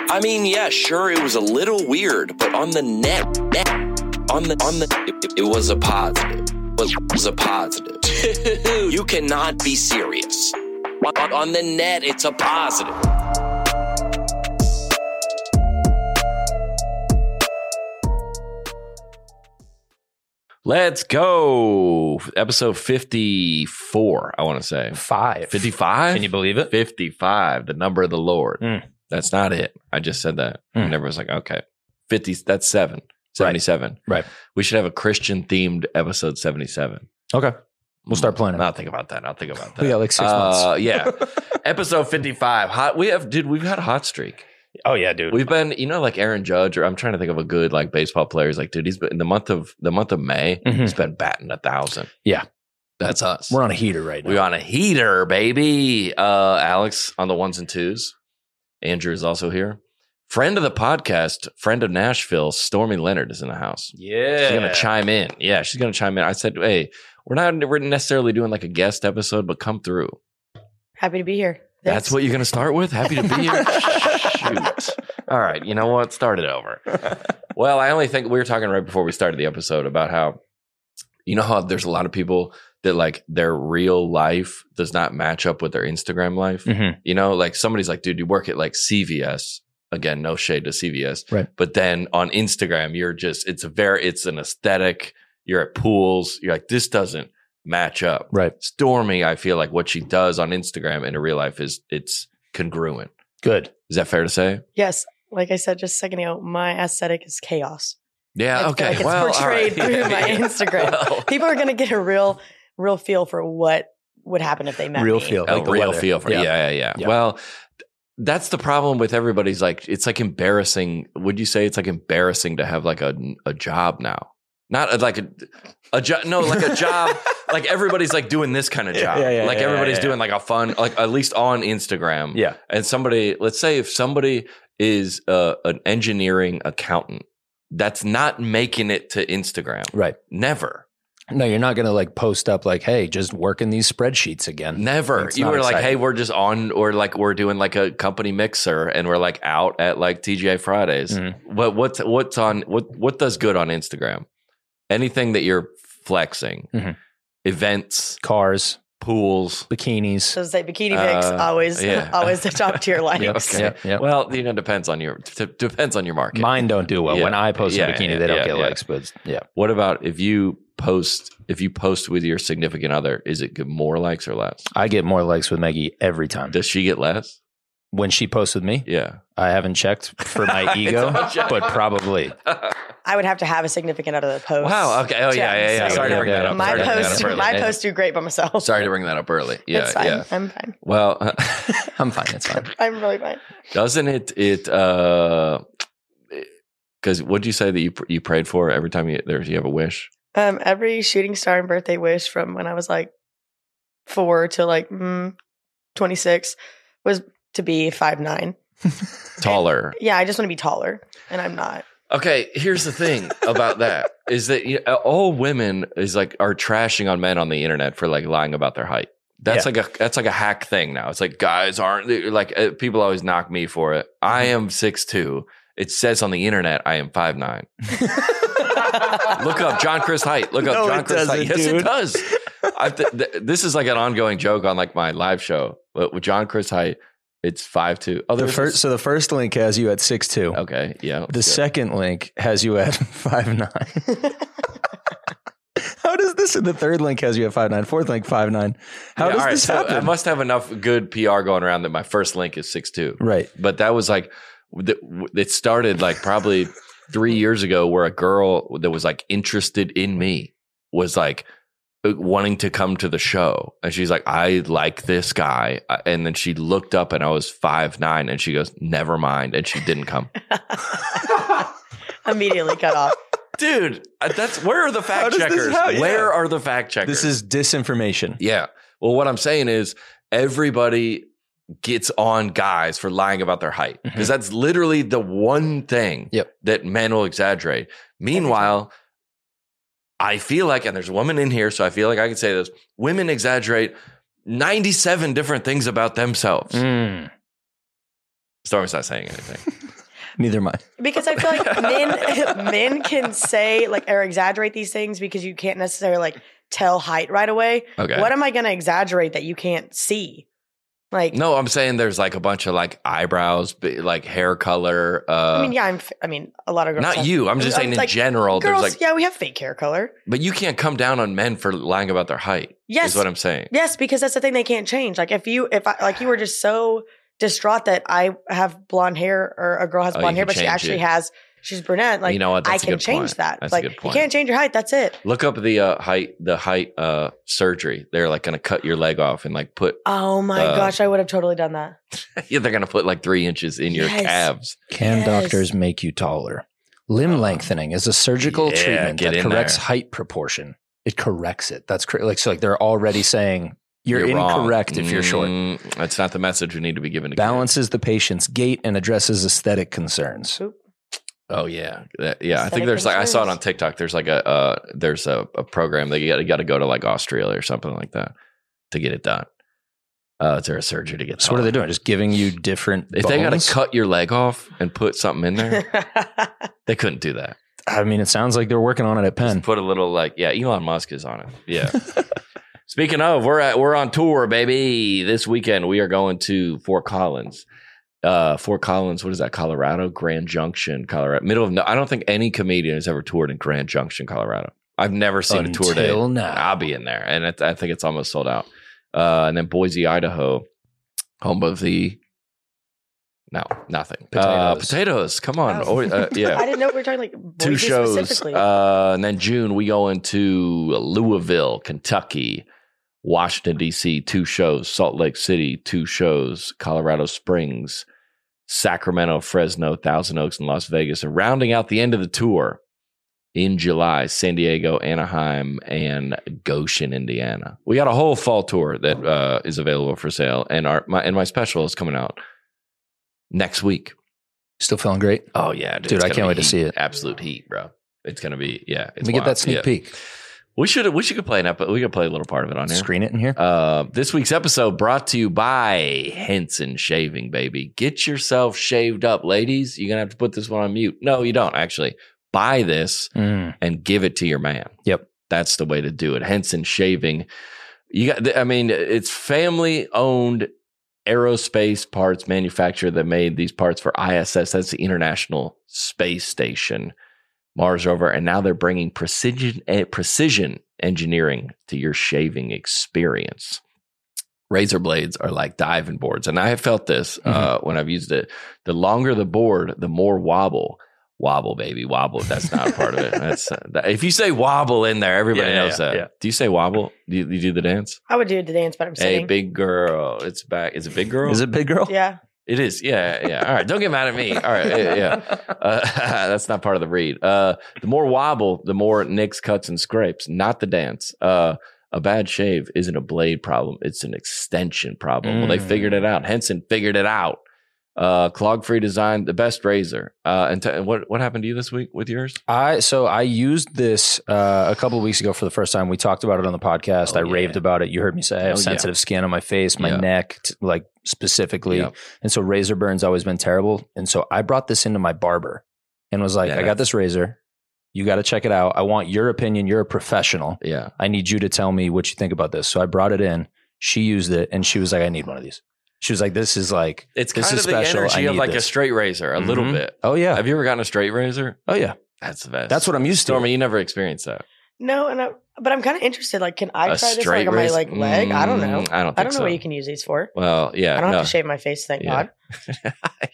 I mean, yeah, sure, it was a little weird, but on the net, it was a positive. It was a positive. Dude, you cannot be serious. On the net, it's a positive. Let's go. Episode 54, I want to say. 55? Can you believe it? 55, the number of the Lord. That's not it. I just said that. And everyone's like, okay. 50, that's 77. Right. We should have a Christian-themed episode 77. Okay. We'll start planning. I'll think about that. We got like 6 months. Yeah. Episode 55. We've had a hot streak. Oh yeah, dude. We've been, like Aaron Judge, or I'm trying to think of a good like baseball player. He's like, dude, he's been in the month of May, he's been batting 1,000. Yeah. That's us. We're on a heater right now. We're on a heater, baby. Alex on the ones and twos. Andrew is also here. Friend of the podcast, friend of Nashville, Stormy Leonard is in the house. Yeah. She's going to chime in. Yeah, she's going to chime in. I said, hey, we're not necessarily doing like a guest episode, but come through. Happy to be here. That's what you're going to start with? Happy to be here? Shoot. All right. You know what? Start it over. Well, I only think we were talking right before we started the episode about how, how there's a lot of people that like their real life does not match up with their Instagram life. Like somebody's like, dude, you work at like CVS. Again, no shade to CVS. Right. But then on Instagram, it's an aesthetic. You're at pools. You're like, this doesn't match up. Right. Stormy, I feel like what she does on Instagram in her real life it's congruent. Good. Is that fair to say? Yes. Like I said just a second ago, my aesthetic is chaos. Yeah. Okay. It's portrayed through my Instagram. Well. People are going to get a real feel for what would happen if they met real me. feel. Like real feel for yeah. Yeah. Well, that's the problem with everybody's like, it's like embarrassing. Would you say it's like embarrassing to have like a job now? Not like a job. No, like a job. Like everybody's like doing this kind of job. Like everybody's doing like a fun, like at least on Instagram. Yeah. And let's say if somebody is an engineering accountant, that's not making it to Instagram. Right. Never. No, you're not going to like post up like, hey, just working these spreadsheets again. Never. You were like, hey, we're just on, or like we're doing like a company mixer and we're like out at like TGI Fridays. What does good on Instagram? Anything that you're flexing, events, cars, pools, bikinis. So say bikini pics always the top tier likes. Okay. Yep. Well, depends on your market. Mine don't do well. Yeah. When I post a bikini, they don't get likes. But yeah. What about if you post with your significant other? Is it get more likes or less? I get more likes with Maggie every time. Does she get less? When she posts with me? Yeah. I haven't checked for my ego, but probably. I would have to have a significant other post. Wow. Okay. Oh, yeah. Sorry to bring that up. My posts do great by myself. Sorry to bring that up early. Yeah. It's fine. Yeah. I'm fine. Well, I'm fine. It's fine. I'm really fine. Doesn't it because what'd you say that you prayed for every time you have a wish? Every shooting star and birthday wish from when I was like 4 to like 26 was to be 5'9". Taller. Yeah, I just want to be taller, and I'm not. Okay, here's the thing about that is that all women are trashing on men on the internet for like lying about their height. That's like a hack thing now. It's like guys aren't like people always knock me for it. I am 6'2". It says on the internet I am 5'9". Look up John Chris height. Look up John Chris height. Yes, dude. it does. This is like an ongoing joke on like my live show. But with John Chris height, it's 5'2". Oh, So the first link has you at 6'2". Okay, yeah. The second link has you at 5'9". How does this? And the third link has you at 5'9". Fourth link 5'9". How does this happen? I must have enough good PR going around that my first link is 6'2". Right. But that was like it started like probably 3 years ago, where a girl that was like interested in me was like wanting to come to the show, and she's like, I like this guy, and then she looked up and I was 5'9", and she goes, never mind, and she didn't come. Immediately cut off. Dude, where are the fact checkers? Where are the fact checkers? This is disinformation. Yeah. Well, what I'm saying is everybody gets on guys for lying about their height, because that's literally the one thing that men will exaggerate. Meanwhile, I feel like, and there's a woman in here, so I feel like I can say this, women exaggerate 97 different things about themselves. Stormy's not saying anything. Neither am I. Because I feel like men can say like or exaggerate these things because you can't necessarily like tell height right away. Okay. What am I going to exaggerate that you can't see? Like No, I'm saying there's like a bunch of like eyebrows, like hair color. I mean, yeah, a lot of girls. Not have- you. I'm just saying in like, general. Girls, There's like, yeah, we have fake hair color. but you can't come down on men for lying about their height. Yes. Is what I'm saying. Yes, because that's the thing they can't change. Like if you were just so distraught that I have blonde hair or a girl has Oh, blonde you hair, can but she change actually it. she's brunette. Like You know what? That's I a can good change point. that. That's a like good point. you can't change your height. That's it. Look up the height surgery. They're like going to cut your leg off and like put. Oh my gosh, I would have totally done that. Yeah, they're going to put like 3 inches in your Yes. calves. Can Yes. doctors make you taller? Limb lengthening is a surgical Yeah, treatment get that in corrects there. height proportion. It corrects it. That's like they're already saying you're wrong. incorrect if you're short. That's not the message we need to be giving to Balances the patient's gait and addresses aesthetic concerns. Oop. kids. Oh yeah, yeah. I think Aesthetic there's like I saw it concerns. on TikTok. There's like there's a program that you got to go to like Australia or something like that to get it done. It's a surgery to get. So what are they taller. doing? Just giving you different If they got bones? to cut your leg off and put something in there, they couldn't do that. I mean, it sounds like they're working on it at Penn. Just put a little like Elon Musk is on it. Yeah. Speaking of, we're on tour, baby. This weekend we are going to Fort Collins. Fort Collins, what is that? Colorado, Grand Junction, Colorado. I don't think any comedian has ever toured in Grand Junction, Colorado. I've never seen a tour day. Until now. I'll be in there, and I think it's almost sold out. And then Boise, Idaho, home of the. No, nothing. Potatoes. Come on. Oh. Yeah. I didn't know we were talking like Two Boise shows. specifically. And then June, we go into Louisville, Kentucky, Washington, D.C., 2 shows, Salt Lake City, 2 shows, Colorado Springs, Sacramento, Fresno, Thousand Oaks, and Las Vegas. And rounding out the end of the tour in July, San Diego, Anaheim, and Goshen, Indiana. We got a whole fall tour that is available for sale. And my special is coming out next week. Still feeling great? Oh yeah, Dude, it's I gonna can't be wait to see it. Absolute heat, bro. It's gonna be It's Let me get wild. that sneak Yeah. peek. We should play we could play a little part of it on here. Screen it in here. This week's episode brought to you by Henson Shaving, baby. Get yourself shaved up, ladies. You're gonna have to put this one on mute. No, you don't actually. Buy this and give it to your man. Yep. That's the way to do it. Henson Shaving. It's family owned aerospace parts manufacturer that made these parts for ISS. That's the International Space Station, Mars rover, and now they're bringing precision engineering to your shaving experience. Razor blades are like diving boards, and I have felt this when I've used it. The longer the board, the more wobble. Wobble, baby, wobble. That's not a part of it. That's if you say wobble in there, everybody knows that. Yeah. Do you say wobble? Do you do the dance? I would do the dance, but I'm Hey, sitting. big girl, it's back. Is it big girl? Is it big girl? Yeah. It is. Yeah. All right. Don't get mad at me. All right. Yeah. That's not part of the read. The more wobble, the more nicks, cuts, and scrapes, not the dance. A bad shave isn't a blade problem. It's an extension problem. Well, they figured it out. Henson figured it out. Clog-free design, the best razor. And what happened to you this week with yours? I used this a couple of weeks ago for the first time. We talked about it on the podcast. I raved about it. You heard me say I have sensitive skin on my face, my neck, like specifically. Yep. And so razor burn's always been terrible. And so I brought this into my barber and was like, I got this razor. You got to check it out. I want your opinion. You're a professional. Yeah. I need you to tell me what you think about this. So I brought it in. She used it and she was like, I need one of these. She was like, this is like, It's this kind is of the special. energy I of need like a this. straight razor, a little bit. Oh, yeah. Have you ever gotten a straight razor? Oh, yeah. That's the best. That's what I'm used to. Stormy, you never experienced that. No, but I'm kind of interested. Like, can I A try this straight like on my razor? like leg? I don't know. I don't I think don't know so. what you can use these for. Well, yeah. I don't no. have to shave my face, thank Yeah. God.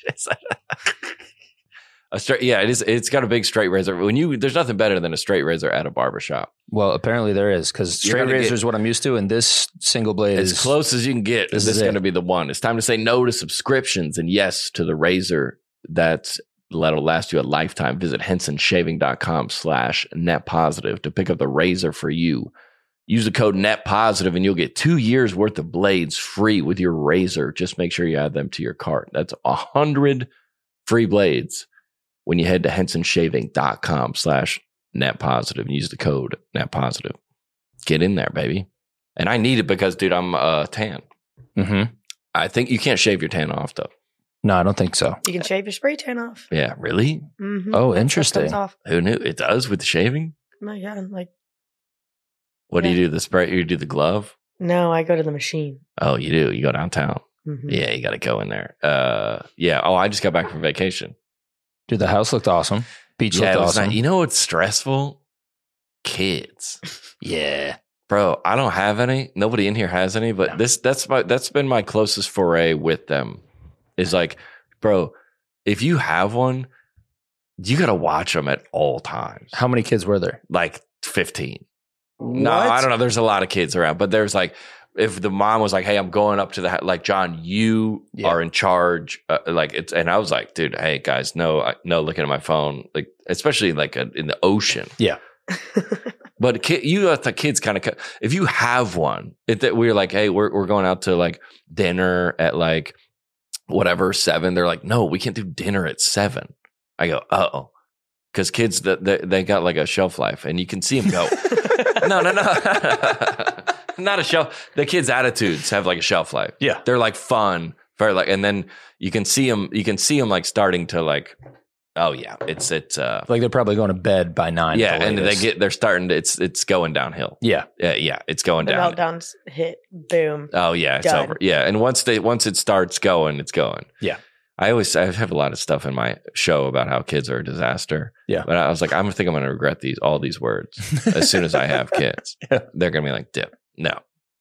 A straight, it is. It's got a big straight razor. There's nothing better than a straight razor at a barbershop. Well, apparently there is because You're straight gonna razor get- is what I'm used to, and this single blade As is close as you can get. This is it. going to be the one. It's time to say no to subscriptions and yes to the razor that'll last you a lifetime. Visit hensonshaving.com/netpositive to pick up the razor for you. Use the code netpositive and you'll get 2 years worth of blades free with your razor. Just make sure you add them to your cart. That's 100 free blades when you head to hensonshaving.com/netpositive and use the code netpositive. Get in there, baby. And I need it because, dude, I'm tan. Mm-hmm. I think you can't shave your tan off, though. No, I don't think so. You can shave your spray tan off. Yeah, really? Mm-hmm. Oh, That stuff interesting. comes off. Who knew? It does with the shaving? No, yeah, like What do you do? The spray? You do the glove? no, I go to the machine. Oh, you do? You go downtown? Mhm. Yeah, you got to go in there. Yeah. Oh, I just got back from vacation. Dude, the house looked awesome. Beach Yeah, looked it was awesome. nice. You know what's stressful? Kids. Yeah. Bro, I don't have any. Nobody in here has any, but that's been my closest foray with them. Is like, bro, if you have one, you got to watch them at all times. How many kids were there? Like 15. No, I don't know. There's a lot of kids around, but there's like, if the mom was like, "Hey, I'm going up to the like, John, you are in charge." Like it's, and I was like, "Dude, hey guys, no, looking at my phone, like especially like in the ocean." Yeah. But you let the kids kind of, if you have one, we're like, "Hey, we're going out to like dinner at like whatever 7." They're like, "No, we can't do dinner at 7." I go, "Oh," because kids they got like a shelf life, and you can see them go. No. Not a shelf. The kids' attitudes have like a shelf life. Yeah. They're like fun. Very like, and then you can see them like starting to like, oh yeah, it's Like they're probably going to bed by 9. yeah, at the and latest. they're starting to, it's going downhill. Yeah. Yeah, it's going The down. meltdowns hit. Boom. Oh yeah, it's Done. over. Yeah, and once it starts going, it's going. Yeah. I have a lot of stuff in my show about how kids are a disaster. Yeah. But I was like, I think I'm going to regret all these words as soon as I have kids. Yeah. They're going to be like, dip. No.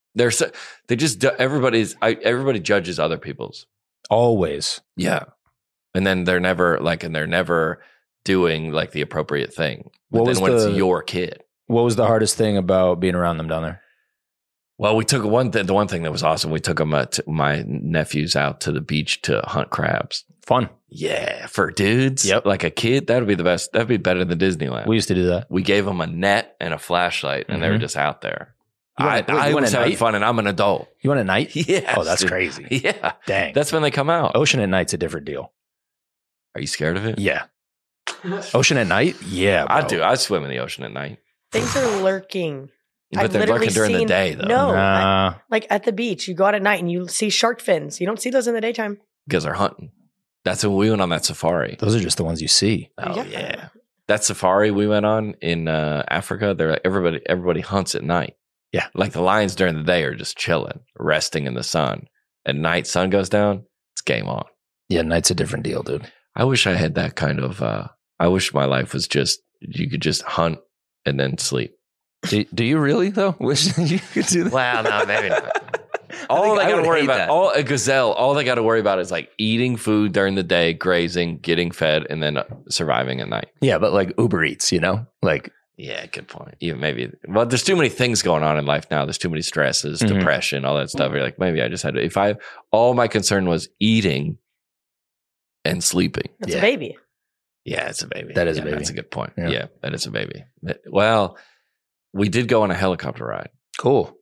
Everybody judges other people's. Always. Yeah. And then they're never doing like the appropriate thing. But then when it's your kid. What was the hardest thing about being around them down there? Well, we took the one thing that was awesome. We took my nephews out to the beach to hunt crabs. Fun. Yeah, for dudes. Yep. Like a kid, that would be the best. That'd be better than Disneyland. We used to do that. We gave them a net and a flashlight, and they were just out there. You I went was at having night? fun, and I'm an adult. You went at night? Yeah. Oh, that's crazy. Yeah. Dang. That's when they come out. Ocean at night's a different deal. Are you scared of it? Yeah. Ocean at night? Yeah. I bro. do. I swim in the ocean at night. Things are lurking. But I've they're literally lurking during the seen- day, though. No, Nah. like at the beach, you go out at night and you see shark fins. You don't see those in the daytime. Because they're hunting. That's when we went on that safari. Those are just the ones you see. Oh, Yeah. yeah. That safari we went on in Africa, they're like, everybody hunts at night. Yeah. Like the lions during the day are just chilling, resting in the sun. At night, sun goes down, it's game on. Yeah, night's a different deal, dude. I wish I had that kind of, I wish my life was just, you could just hunt and then sleep. Do you really, though? Wish you could do that? Well, no, maybe not. All they got to worry about, a gazelle, all they got to worry about is like eating food during the day, grazing, getting fed, and then surviving at night. Yeah, but like Uber Eats, you know? Like, Yeah, good point. Even maybe, well, there's too many things going on in life now. There's too many stresses, Mhm. depression, all that stuff. You're like, maybe I just had to, all my concern was eating and sleeping. That's Yeah. a baby. Yeah, it's a baby. That is a Yeah, baby. That's a good point. Yeah. Yeah, that is a baby. Well, we did go on a helicopter ride. cool.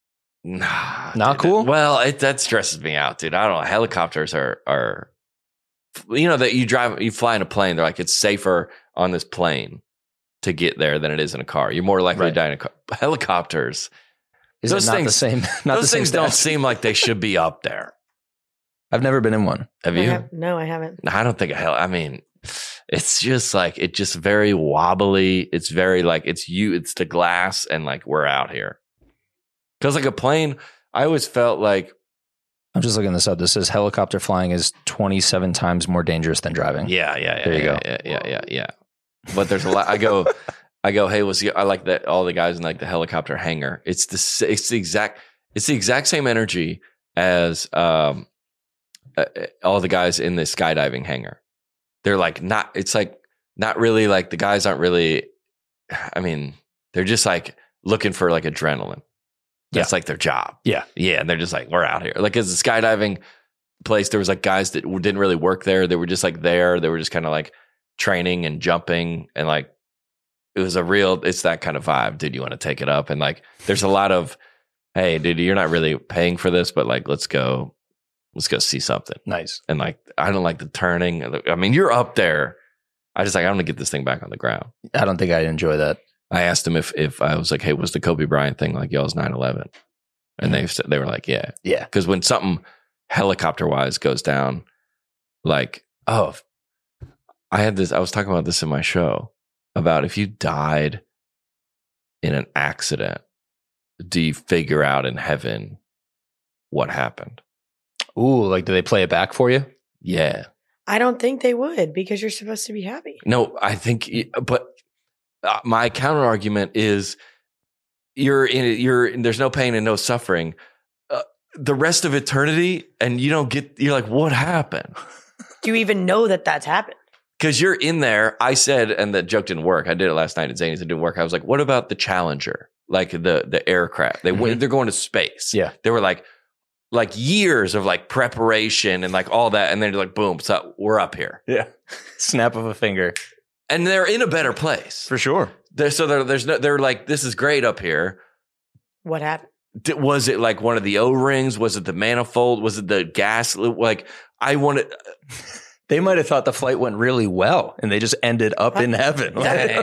Nah, Not dude, cool? Well, that stresses me out, dude. I don't know. Helicopters are, you know, that you fly in a plane. They're like, it's safer on this plane to get there than it is in a car. You're more likely to Right. die in a car. Helicopters, Is Those it not things- the same? Not the those same things don't stats? seem like they should be up there. I've never been in one. Have you? No, I haven't. I don't think I mean, it's just like, it's just very wobbly. It's very like, it's the glass and like, we're out here. Cause like a plane, I always felt like, I'm just looking this up. This says helicopter flying is 27 times more dangerous than driving. yeah. There you go. Yeah. But there's a lot, I go, hey, I like that. All the guys in like the helicopter hangar. It's the exact same energy as, all the guys in the skydiving hangar. They're like, it's like, not really like the guys aren't really, I mean, they're just like looking for like adrenaline. That's like their job. Yeah. Yeah. And they're just like, we're out here. Like as a skydiving place, there was like guys that didn't really work there. They were just like there. They were just kind of like training and jumping. And like, it's that kind of vibe. Dude, you want to take it up? And like, there's a lot of, hey, dude, you're not really paying for this, but like, let's go see something. Nice. And like, I don't like the turning. I mean, you're up there. I want to get this thing back on the ground. I don't think I enjoy that. I asked him if I was like, hey, was the Kobe Bryant thing like y'all's 9/11? And they were like, yeah. Yeah. Because when something helicopter wise goes down, like, oh, I was talking about this in my show about if you died in an accident, do you figure out in heaven what happened? Ooh, like, do they play it back for you? Yeah. I don't think they would because you're supposed to be happy. No, I think, but my counter argument is there's no pain and no suffering. The rest of eternity, and you're like, what happened? Do you even know that that's happened? Because you're in there. I said, and the joke didn't work. I did it last night at Zany's. It didn't work. I was like, what about the Challenger? Like the aircraft. They're going to space. Yeah. They were like years of like preparation and like all that. And then you're like, boom, so we're up here. Yeah. Snap of a finger. And they're in a better place. For sure. They're like, this is great up here. What happened? Was it like one of the O-rings? Was it the manifold? Was it the gas? Like I wanted. They might have thought the flight went really well and they just ended up in heaven.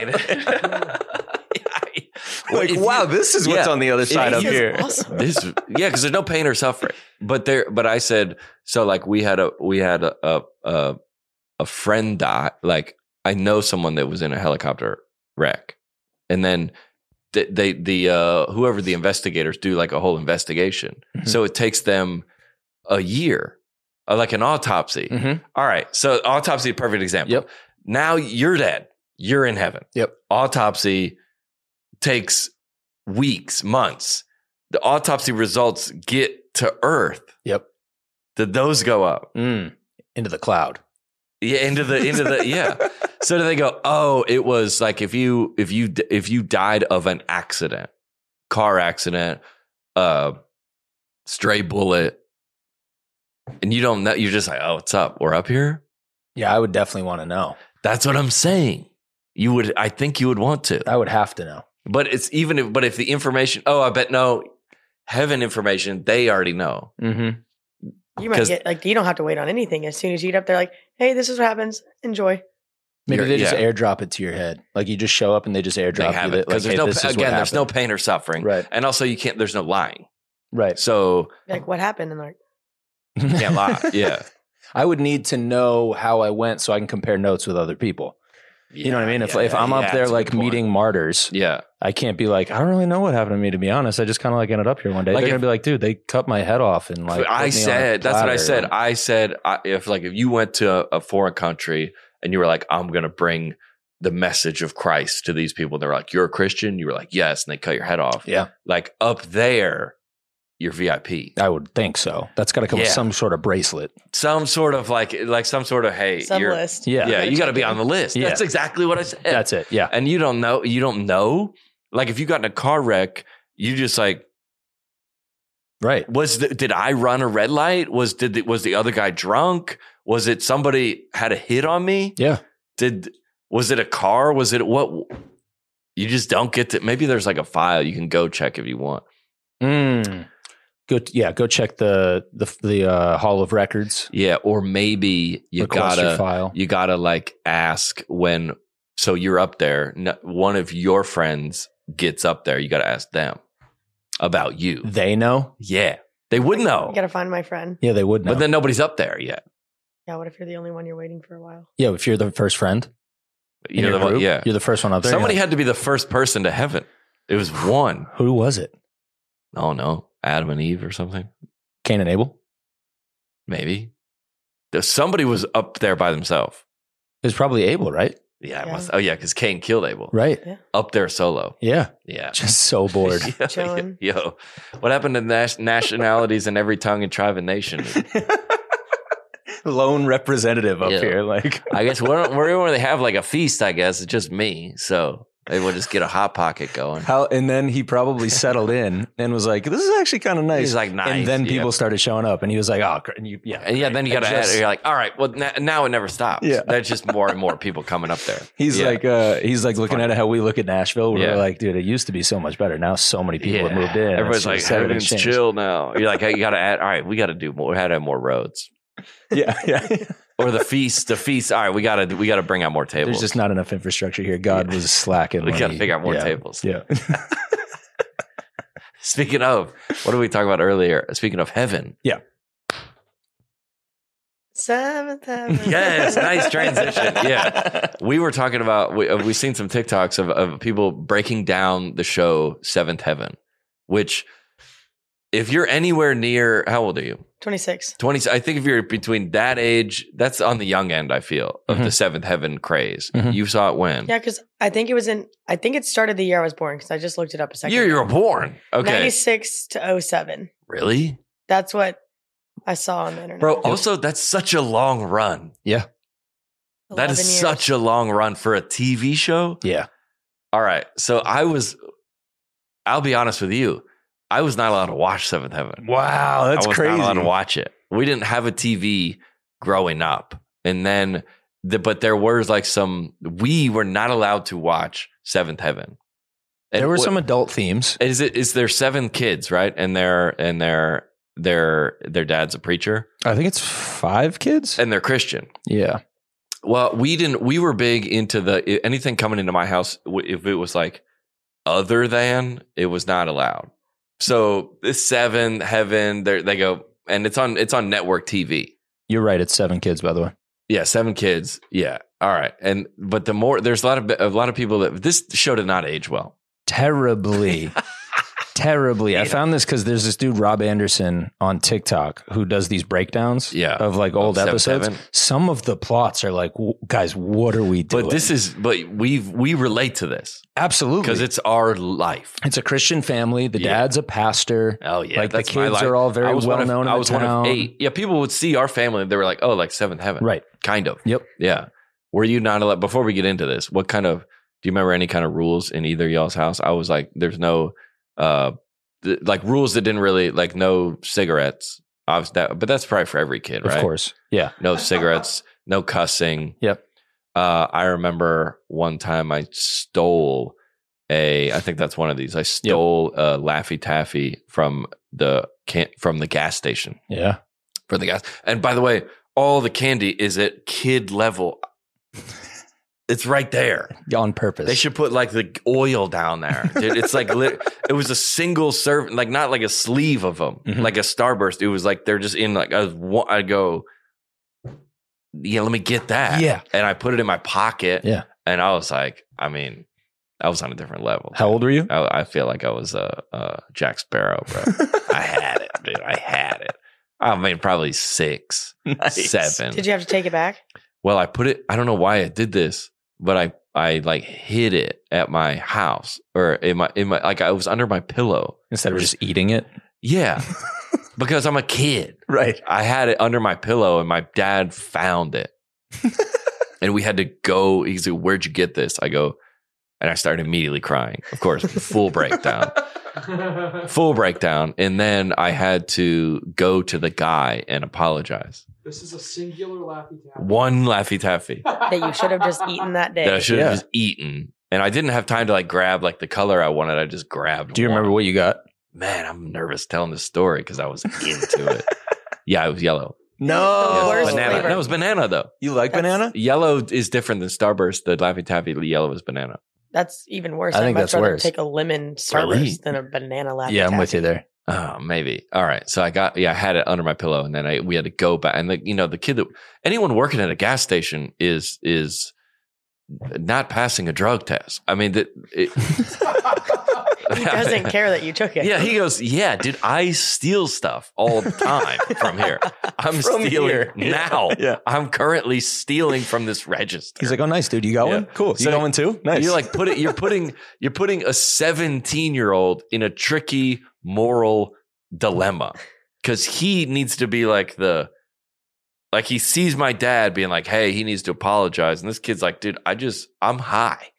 Like, wow, this is what's on the other side up here. Awesome. Because there's no pain or suffering. But I said, so like we had a friend die. Like I know someone that was in a helicopter wreck, and then whoever the investigators do like a whole investigation. Mm-hmm. So it takes them a year, like an autopsy. Mm-hmm. All right. So autopsy, perfect example. Yep. Now you're dead. You're in heaven. Yep. Autopsy takes weeks, months. The autopsy results get to Earth. Yep. Did those go up? Into the cloud. Yeah, into the yeah. So do they go, oh, it was like if you died of an accident, car accident, stray bullet, and you don't know, you're just like, oh, what's up? We're up here? Yeah, I would definitely want to know. That's what I'm saying. I think you would want to. I would have to know. But if the information, I bet no, heaven information, they already know. Mm-hmm. You might get like, you don't have to wait on anything. As soon as you get up there, like, hey, this is what happens. Enjoy. Maybe they just airdrop it to your head. Like you just show up and they just airdrop you. Because there's no pain or suffering. Right. And also there's no lying. Right. So like what happened? And like, you can't lie. Yeah. I would need to know how I went so I can compare notes with other people. You know what I mean? If I'm up there like meeting martyrs, I can't be like, I don't really know what happened to me, to be honest. I just kind of like ended up here one day. Like they're going to be like, dude, they cut my head off. And like, that's what I said. I said, if you went to a foreign country and you were like, I'm going to bring the message of Christ to these people. They're like, you're a Christian? You were like, yes. And they cut your head off. Yeah. Like up there, you're VIP. I would think so. That's got to come with some sort of bracelet. Some sort of like some sort of, hey, list. Yeah. You got to be on the list. Yeah. That's exactly what I said. That's it. Yeah. And you don't know. Like if you got in a car wreck, you just like, right. Did I run a red light? Was the other guy drunk? Was it somebody had a hit on me? Yeah. Was it a car? Was it what? You just don't get to, maybe there's like a file you can go check if you want. Go check the Hall of Records. Yeah, or maybe you gotta like ask when. So you're up there. One of your friends gets up there. You gotta ask them about you. They know. Yeah, they would know. You gotta find my friend. Yeah, they would know. But then nobody's up there yet. Yeah. What if you're the only one you're waiting for a while? Yeah, if you're the first friend. You're the one. Yeah, you're the first one up there. Somebody had to be the first person to heaven. It was one. Who was it? Oh no. Adam and Eve or something. Cain and Abel? Maybe. Somebody was up there by themselves. It was probably Abel, right? Yeah. It must. Oh yeah, because Cain killed Abel. Right. Yeah. Up there solo. Yeah. Yeah. Just so bored. Yo. What happened to nationalities in every tongue and tribe and nation? Lone representative up here. Like I guess we're when they have like a feast, I guess. It's just me. So they would just get a hot pocket going. And then he probably settled in and was like, "This is actually kind of nice." He's like, "Nice." And then people started showing up, and he was like, "Oh, great." And then you got to add. You're like, "All right, well now it never stops." Yeah, that's just more and more people coming up there. He's like looking at how we look at Nashville. We're like, dude, it used to be so much better. Now so many people have moved in. Everybody's like, everything's chill now. You're like, hey, you got to add. All right, we got to do more. We had to have more roads. Yeah. Or the feast. All right, we gotta bring out more tables. There's just not enough infrastructure here. God was slacking. We gotta figure out more tables. Yeah. Speaking of, what did we talk about earlier? Speaking of heaven. Yeah. seventh heaven. Yes, nice transition. Yeah. We were talking about, we've seen some TikToks of people breaking down the show Seventh Heaven, which if you're anywhere near, how old are you? 26. 20. I think if you're between that age, that's on the young end, I feel, of the Seventh Heaven craze. You saw it when? Yeah, because I think it started the year I was born, because I just looked it up a second Year ago. you were born. Okay. 96 to 07. Really? That's what I saw on the internet. Bro, also, that's such a long run. Yeah. That is 11 years. such a long run for a TV show. Yeah. All right. So I'll be honest with you. I was not allowed to watch Seventh Heaven. Wow, that's crazy. I was not allowed to watch it. We didn't have a TV growing up. And then, but there was like we were not allowed to watch Seventh Heaven. And there were some adult themes. Is there 7 kids, right? And their dad's a preacher. I think it's 5 kids. And they're Christian. Yeah. Well, we were big into anything coming into my house. If it was like other than, it was not allowed. So this 7 Heaven, they go, and it's on network TV. You're right. It's 7 kids, by the way. Yeah, 7 kids. Yeah. All right. But there's a lot of people that this show did not age well. Terribly. Terribly. I found this because there's this dude, Rob Anderson, on TikTok who does these breakdowns of like old episodes. Some of the plots are like, guys, what are we doing? But we relate to this. Absolutely. Because it's our life. It's a Christian family. The dad's a pastor. Oh, yeah. Like the kids are all very well known. I was one of 8. Yeah, people would see our family and they were like, oh, like Seventh Heaven. Right. Kind of. Yep. Yeah. Were you not allowed, before we get into this, do you remember any kind of rules in either y'all's house? I was like, there's no, like rules that didn't really, like no cigarettes. But that's probably for every kid, right? Of course. Yeah. No cigarettes, no cussing. Yep. I remember one time I stole I think that's one of these. I stole a Laffy Taffy from the gas station. Yeah. For the gas. And by the way, all the candy is at kid level. It's right there. On purpose. They should put like the oil down there. Dude, it's like, it was a single serve, like not like a sleeve of them, like a Starburst. It was like, they're just in like, I go, yeah, let me get that. Yeah. And I put it in my pocket. Yeah. And I was like, I was on a different level. How old were you? I feel like I was Jack Sparrow, bro. I had it, dude. I had it. Probably 6, 7. Did you have to take it back? Well, I don't know why I did this, but I like hid it at my house or in my like I was under my pillow instead of just eating it. Yeah, because I'm a kid, right? I had it under my pillow, and my dad found it, and we had to go. He said, "Where'd you get this?" I go, and I started immediately crying. Of course, full breakdown. And then I had to go to the guy and apologize. This is a singular Laffy Taffy. One Laffy Taffy. That you should have just eaten that day. That I should have just eaten. And I didn't have time to like grab like the color I wanted. I just grabbed Do you remember what you got? Man, I'm nervous telling this story because I was into it. Yeah, it was yellow. No. Worst banana. flavor. No, it was banana though. You like banana? Yellow is different than Starburst. The Laffy Taffy yellow is banana. That's even worse. I think I'd that's much rather worse. take a lemon Starburst Really? than a banana Laffy Yeah, I'm Taffy. with you there. Oh, maybe. All right. So I had it under my pillow, and then we had to go back. And the kid anyone working at a gas station is not passing a drug test. I mean, He doesn't care that you took it. Yeah, he goes, yeah, dude, I steal stuff all the time from here. I'm stealing here. now. Yeah. I'm currently stealing from this register. He's like, oh, nice, dude. You got one? Cool. So you got one too? Nice. You're like you're putting a 17-year-old in a tricky moral dilemma because he needs to be like he sees my dad being like, hey, he needs to apologize, and this kid's like, dude, I'm high.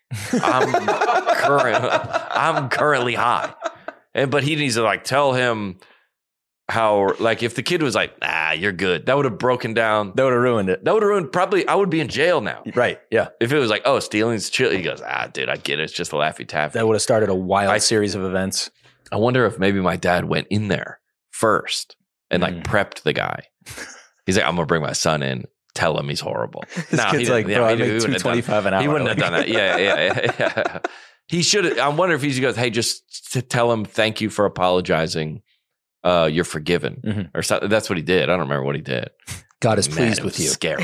I'm currently high, but he needs to like tell him how, like, if the kid was like, you're good, that would have broken down. That would have ruined it. That would have ruined, probably, I would be in jail now. Right. Yeah. If it was like, oh, stealing's chill, he goes, dude, I get it. It's just a Laffy Taffy. That would have started a wild series of events. I wonder if maybe my dad went in there first and like prepped the guy. He's like, I'm going to bring my son in. Tell him he's horrible. This kid's like, bro, I make $2.25 an hour. He wouldn't have done that. Yeah. He should. I wonder if he goes, hey, just to tell him thank you for apologizing. You're forgiven or something. That's what he did. I don't remember what he did. God is pleased with you. Scary.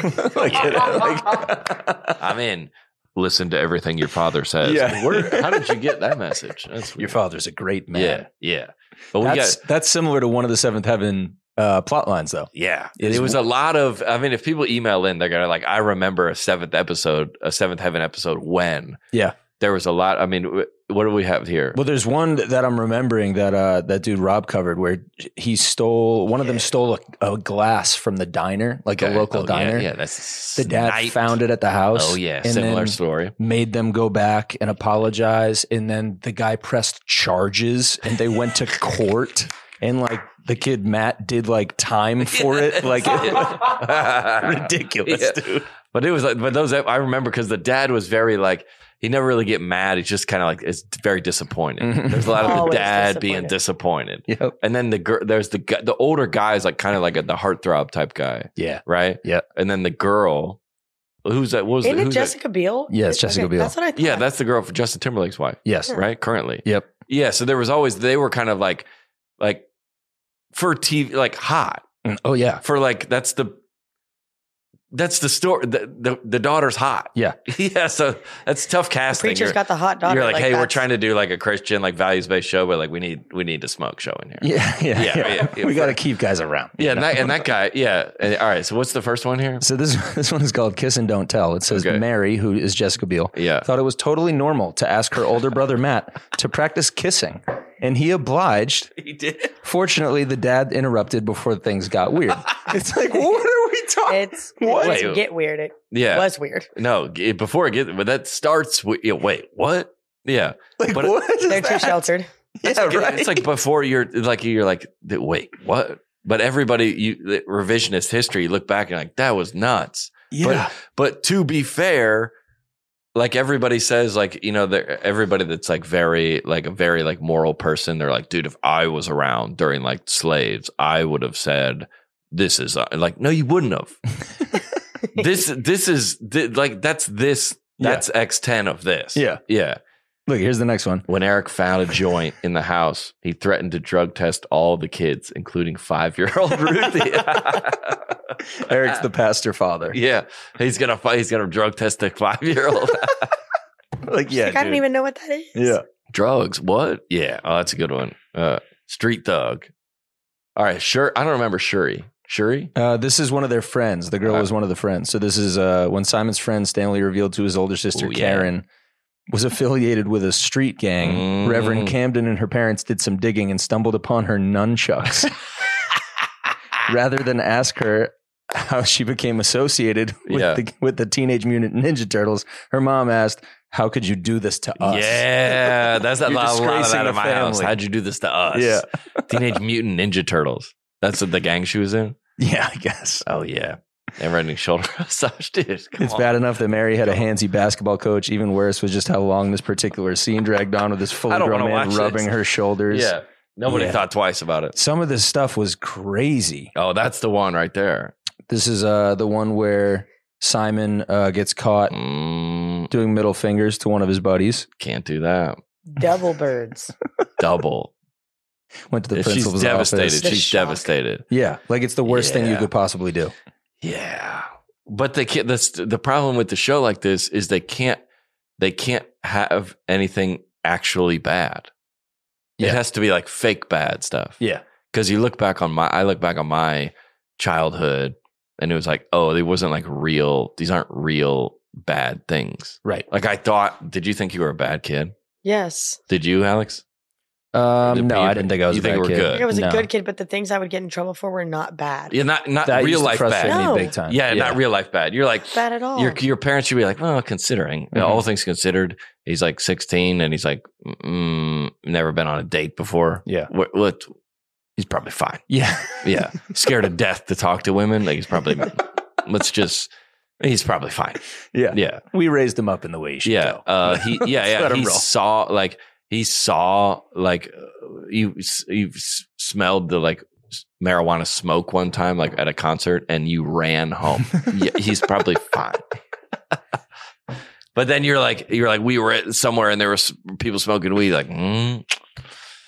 I'm in. Listen to everything your father says. Yeah. How did you get that message? Your father's a great man. Yeah. But that's similar to one of the Seventh Heaven plot lines, though. Yeah. It was a lot of, I mean, if people email in, they're going to like, I remember a Seventh Heaven episode when. Yeah. There was a lot. I mean, what do we have here? Well, there's one that I'm remembering that dude Rob covered where one of them stole a glass from the diner, like a local diner. Yeah, that's the dad found it at the house. Oh yeah, and similar story. Made them go back and apologize, and then the guy pressed charges, and they went to court, and like the kid Matt did like time for it, like ridiculous, dude. But it was like, I remember because the dad was very like. He never really get mad. He's just kind of like, it's very disappointed. Mm-hmm. There's a lot of the dad being disappointed. Yep. And then there's the older guy is like kind of like the heartthrob type guy. Yeah. Right? Yeah. And then the girl, who's that? Isn't it Jessica Biel? Yeah, it's Jessica Biel. That's what I thought. Yeah, that's the girl for Justin Timberlake's wife. Yes. Right? Currently. Yep. Yeah. So there was always, they were kind of like for TV, like hot. Oh yeah. For like, that's the story. The daughter's hot. Yeah. Yeah. So that's tough casting. The preacher's got the hot daughter. You're like, hey, we're trying to do like a Christian, like values-based show, but like we need a smoke show in here. Yeah. We got to keep guys around. Yeah. And that guy. Yeah. And, all right. So what's the first one here? So this one is called Kiss and Don't Tell. It says Mary, who is Jessica Biel, thought it was totally normal to ask her older brother Matt to practice kissing. And he obliged. He did. Fortunately, the dad interrupted before things got weird. It's like, what are we talking? It doesn't get weird. It was weird. No, before it gets, but that starts with, wait, what? Yeah. Like, but what is they're too sheltered. Yeah, right. It's like before you're like, wait, what? But everybody, revisionist history, you look back and like, that was nuts. Yeah. But to be fair, like everybody says, like, everybody that's like a very like moral person, they're like, dude, if I was around during like slaves, I would have said, this is like, no, you wouldn't have. This is like, that's X10 of this. Yeah. Yeah. Look, here's the next one. When Eric found a joint in the house, he threatened to drug test all the kids, including 5-year-old Ruthie. Eric's the pastor father. Yeah, he's gonna drug test the 5-year-old. Like, yeah, I don't even know what that is. Yeah, drugs. What? Yeah. Oh, that's a good one. Street thug. All right, sure. I don't remember Shuri. Shuri? This is one of their friends. The girl was one of the friends. So this is when Simon's friend Stanley revealed to his older sister Karen was affiliated with a street gang. Reverend Camden and her parents did some digging and stumbled upon her nunchucks. Rather than ask her how she became associated with the Teenage Mutant Ninja Turtles, her mom asked, how could you do this to us? Yeah, that's a lot of that in my house. How'd you do this to us? Yeah. Teenage Mutant Ninja Turtles. That's the gang she was in? Yeah, I guess. Oh, yeah. Never-ending shoulder massage, dude. It's bad enough that Mary had a handsy basketball coach. Even worse was just how long this particular scene dragged on with this fully grown man rubbing her shoulders. Yeah. Nobody thought twice about it. Some of this stuff was crazy. Oh, that's the one right there. This is the one where Simon gets caught doing middle fingers to one of his buddies. Can't do that. Double birds. Double. Went to the principal's devastated. office. She's devastated. Yeah, like it's the worst thing you could possibly do. Yeah, but they can't. The problem with the show like this is they can't have anything actually bad. It has to be like fake bad stuff. Yeah, because I look back on my childhood, and it was like, oh, it wasn't like real. These aren't real bad things, right? Like I thought. Did you think you were a bad kid? Yes. Did you, Alex? No, I didn't think I was a bad kid. Good? I think I was a good kid, but the things I would get in trouble for were not bad. Yeah, not that real life bad. No. Big time. Yeah, not real life bad. You're like bad at all. Your parents should be like, well, considering all things considered, he's like 16 and he's like never been on a date before. Yeah, what? He's probably fine. Yeah, yeah. Scared to death to talk to women. Like he's probably. He's probably fine. Yeah, yeah. We raised him up in the way he should go. He saw like you smelled the like marijuana smoke one time like at a concert and you ran home. Yeah, he's probably fine. But then you're like we were at somewhere and there was people smoking weed like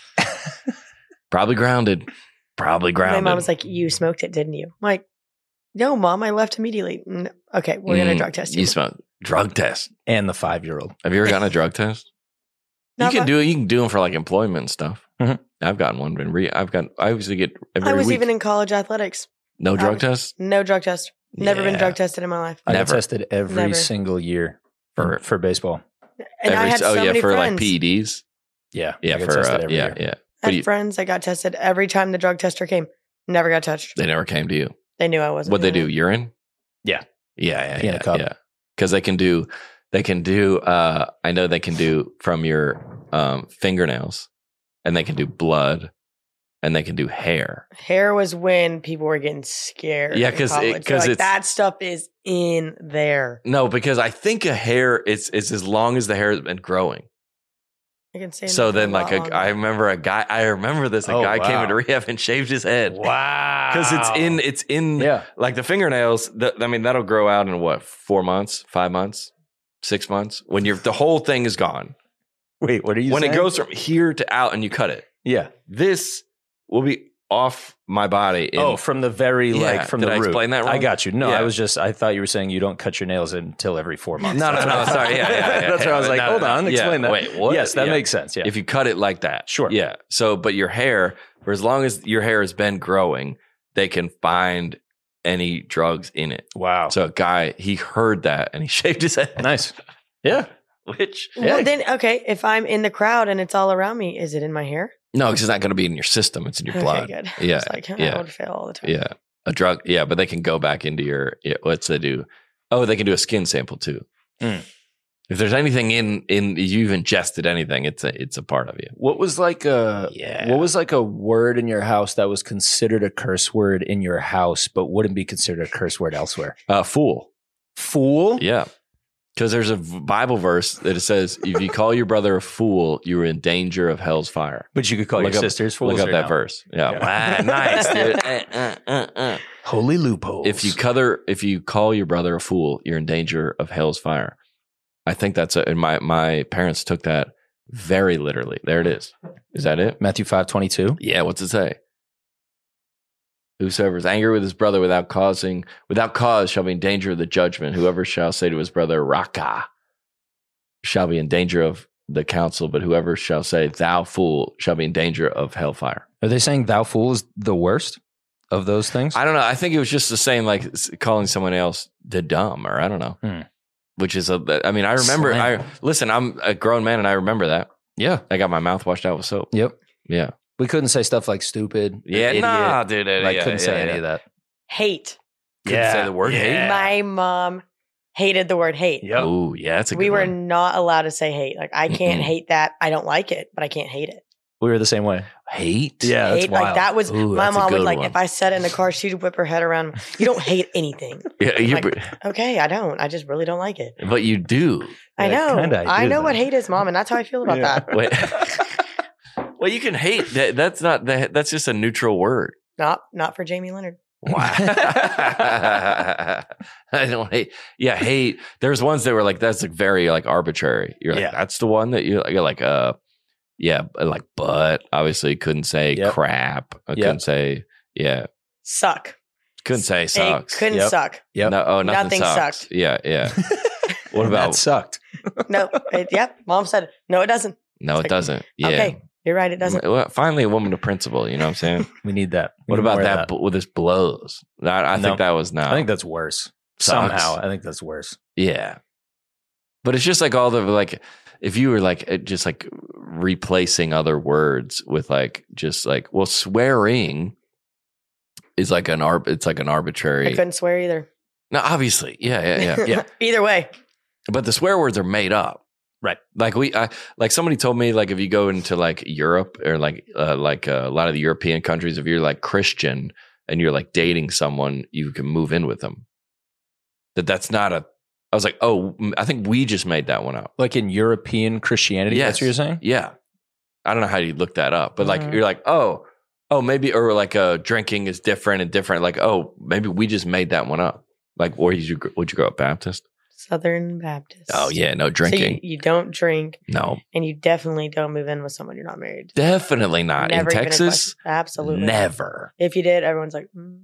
probably grounded. My mom was like, you smoked it, didn't you? I'm like, No, Mom, I left immediately. Okay, we're going to drug test you. You smell drug test. And the 5-year-old. Have you ever gotten a drug test? You can do them for like employment and stuff. Mm-hmm. I've gotten one. I usually get every I was week. even in college athletics. No drug test? No drug test. Never been drug tested in my life. I got tested every single year for baseball. And I had so many for friends. like PEDs. Yeah. Yeah, I got tested every year. yeah. I had friends that got tested every time the drug tester came. Never got touched. They never came to you. They knew I wasn't. What'd they do? Urine? Yeah. Yeah. Because they can do, I know they can do from your fingernails, and they can do blood, and they can do hair. Hair was when people were getting scared. Yeah, because like, that stuff is in there. No, because I think a hair is as long as the hair has been growing. I can say. So then, like, I remember a guy. I remember this. A guy came into rehab and shaved his head. Wow. Because it's in. Like the fingernails. That'll grow out in what? 4 months, 5 months, 6 months. When the whole thing is gone. Wait, what are you saying? When it goes from here to out and you cut it. Yeah. This will be off my body. From the very from Did the I root. explain that wrong? I got you. No, I thought you were saying you don't cut your nails until every 4 months. No. Sorry. Yeah. That's where I was like, hold on, explain that. Wait, what? Yes, that makes sense. Yeah. If you cut it like that. Sure. Yeah. So, but your hair, for as long as your hair has been growing, they can find any drugs in it. Wow. So a guy, he heard that and he shaved his head. Nice. Yeah. Well, then, okay, if I'm in the crowd and it's all around me, is it in my hair? No, because it's not going to be in your system. It's in your blood. Okay, good. Yeah. It's like, I would fail all the time. Yeah. A drug. Yeah. But they can go back into your, what's they do? Oh, they can do a skin sample too. Mm. If there's anything in you've ingested anything, it's a part of you. What was like a word in your house that was considered a curse word in your house, but wouldn't be considered a curse word elsewhere? Fool. Fool? Yeah. Because there's a Bible verse that it says, if you call your brother a fool, you're in danger of hell's fire. But you could call your sisters fools. Look up that verse. Yeah. Wow, nice, dude. Holy loopholes. If you call your brother a fool, you're in danger of hell's fire. I think and my parents took that very literally. There it is. Is that it? Matthew 5:22. Yeah. What's it say? Whosoever is angry with his brother without cause shall be in danger of the judgment. Whoever shall say to his brother, Raka, shall be in danger of the council. But whoever shall say, thou fool, shall be in danger of hellfire. Are they saying thou fool is the worst of those things? I don't know. I think it was just the same, like calling someone else the dumb, or I don't know. Which is I remember, I'm a grown man and I remember that. Yeah. I got my mouth washed out with soap. Yep. Yeah. We couldn't say stuff like stupid. Yeah, idiot. nah, dude. Couldn't say any of that. Hate. Couldn't say the word hate. My mom hated the word hate. Yep. Oh, yeah, that's a good We were one. not allowed to say hate. Like, I can't hate that. I don't like it, but I can't hate it. We were the same way. Hate? Yeah, that's hate, wild. like that was my mom would like one. if I sat in the car, she'd whip her head around. You don't hate anything. Yeah, Okay, I don't. I just really don't like it. But you do. I know. I know then. what hate is, Mom, and that's how I feel about that. Wait. Well, you can hate. That's not. That's just a neutral word. Not for Jamie Leonard. Wow. I don't hate. Yeah, hate. There's ones that were like that's like very like arbitrary. You're like that's the one that you're like like but obviously couldn't say crap. I couldn't say Suck. Couldn't say sucks. It couldn't suck. Yep. No, Nothing sucks. sucked. Yeah. What about that sucked? No. Mom said no. It doesn't. No, it doesn't. Yeah. Okay, you're right. It doesn't. Well, finally, a woman of principle. You know what I'm saying? We need that. What about that with this blows? I think that was not. I think that's worse. Sucks. Somehow, I think that's worse. Yeah. But it's just like all the like, if you were like just like replacing other words with like just like, well, swearing is like it's like an arbitrary. I couldn't swear either. No, obviously, yeah. Either way. But the swear words are made up. Right. Like like somebody told me, like if you go into like Europe or like a lot of the European countries, if you're like Christian and you're like dating someone, you can move in with them. That's not I was like, oh, I think we just made that one up. Like in European Christianity, Yes. that's what you're saying? Yeah. I don't know how you look that up, but like you're like, oh, maybe, or like drinking is different and different. Like, oh, maybe we just made that one up. Like, would you grow up Baptist? Southern Baptist. Oh yeah, no drinking. So you don't drink. No. And you definitely don't move in with someone you're not married to. Definitely not. Never In even a Texas? question. Absolutely. Never. If you did, everyone's like,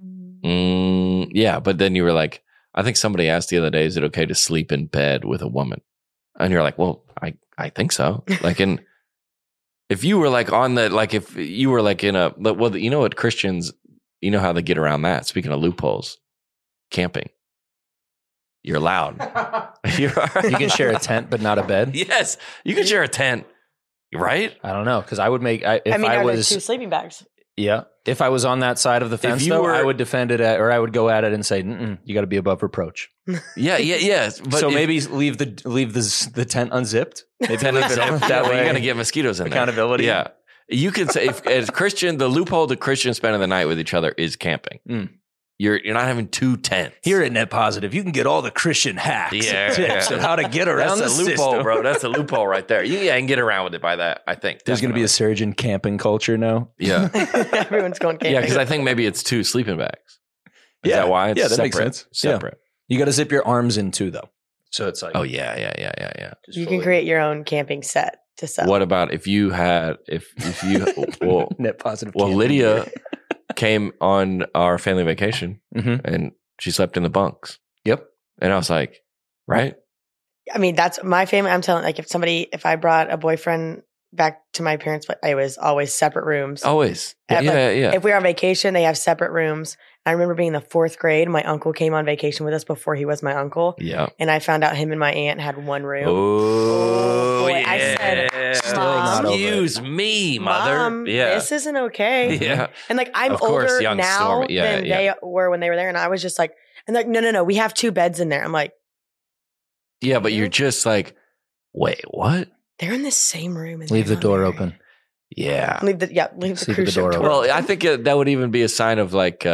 Yeah, but then you were like, I think somebody asked the other day, is it okay to sleep in bed with a woman? And you're like, well, I think so. Like if you were like on the, like if you were like in a, well, you know what Christians, you know how they get around that. Speaking of loopholes, camping. You're allowed. You can share a tent, but not a bed. Yes, you can share a tent. Right? I don't know, because I would make. Are there 2 sleeping bags? Yeah. If I was on that side of the fence, I would defend it, or I would go at it and say, "You got to be above reproach." Yeah. But so maybe leave the tent unzipped. Maybe that way you're gonna get mosquitoes in accountability. There. Yeah, you can say as Christian, the loophole to Christians spending the night with each other is camping. You're not having 2 tents. Here at Net Positive, you can get all the Christian hacks, tips, and how to get around the loophole, system. Bro. That's a loophole right there. You can get around with it by that. I think there's going to be a surge in camping culture now. Yeah, everyone's going camping. Yeah, because I think maybe it's 2 sleeping bags. Is that why? It's that makes sense. Separate. You got to zip your arms in too, though. So it's like, You can create your own camping set to sell. What about if you Net Positive? Well, Lydia came on our family vacation and she slept in the bunks. Yep. And I was like, right? I mean, that's my family. I'm telling, like, if I brought a boyfriend back to my parents' place, it was always separate rooms. Always. Yeah. If we were on vacation, they have separate rooms. I remember being in the 4th grade. My uncle came on vacation with us before he was my uncle. Yeah. And I found out him and my aunt had one room. Oh, boy, yeah. I said, Mom, excuse me, mother. Mom, this isn't okay. Yeah. And like, I'm older now than they were when they were there. And I was just like, no, we have 2 beds in there. I'm like, yeah, but you're just like, wait, what? They're in the same room. And leave the door open. Yeah. Leave the cruise ship door open. Well, I think that would even be a sign of like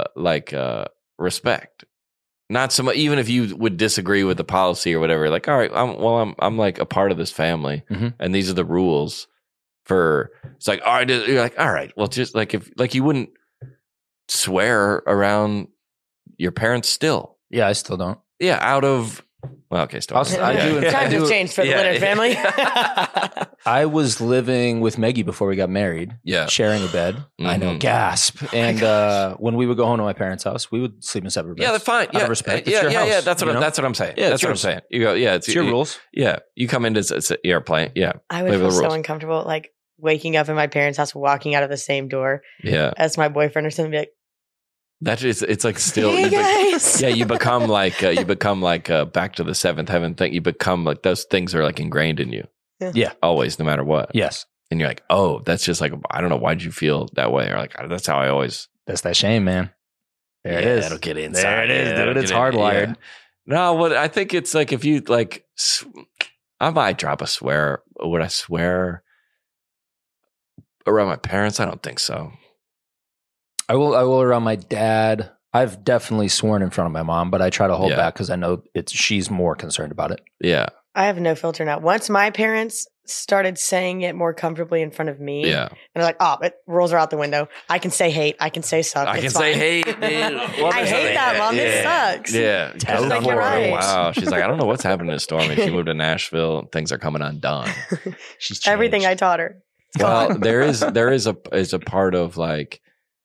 respect. Not so much, even if you would disagree with the policy or whatever, like, all right, I'm like a part of this family and these are the rules for, it's like, all right, you're like, all right, well, just like if, like you wouldn't swear around your parents still. Yeah, I still don't. Yeah, out of, well, okay, still. Times have changed for the Leonard family. I was living with Maggie before we got married. Yeah. Sharing a bed. I know, gasp. And when we would go home to my parents' house, we would sleep in separate beds. Yeah, that's fine. Out of respect. It's your house, that's what I'm saying. Yeah, that's what I'm saying. You go, it's your rules. Yeah, you come into airplane. Yeah, I would feel so uncomfortable, like waking up in my parents' house, walking out of the same door. Yeah, as my boyfriend or something. Be like, that is, it's like still, hey guys. You become like back to the 7th heaven thing. You become like those things are like ingrained in you. Yeah, always, no matter what. Yes, and you're like, oh, that's just like, I don't know, why'd you feel that way? Or like, that's how I always. That's that shame, man. There it is. That'll get inside. There it is, dude. It's hardwired. Yeah. No, what I think it's like if you like, I might drop a swear. Would I swear around my parents? I don't think so. I will around my dad. I've definitely sworn in front of my mom, but I try to hold back because I know she's more concerned about it. Yeah. I have no filter now. Once my parents started saying it more comfortably in front of me, and they're like, oh, rules are out the window. I can say hate. I can say suck. I can say hate, dude. I hate that, Mom. This sucks. Yeah. She's like, you're right. Wow. She's like, I don't know what's happening to Stormy. She moved to Nashville. Things are coming undone. She's changed. Everything I taught her. Well, there is a part of like,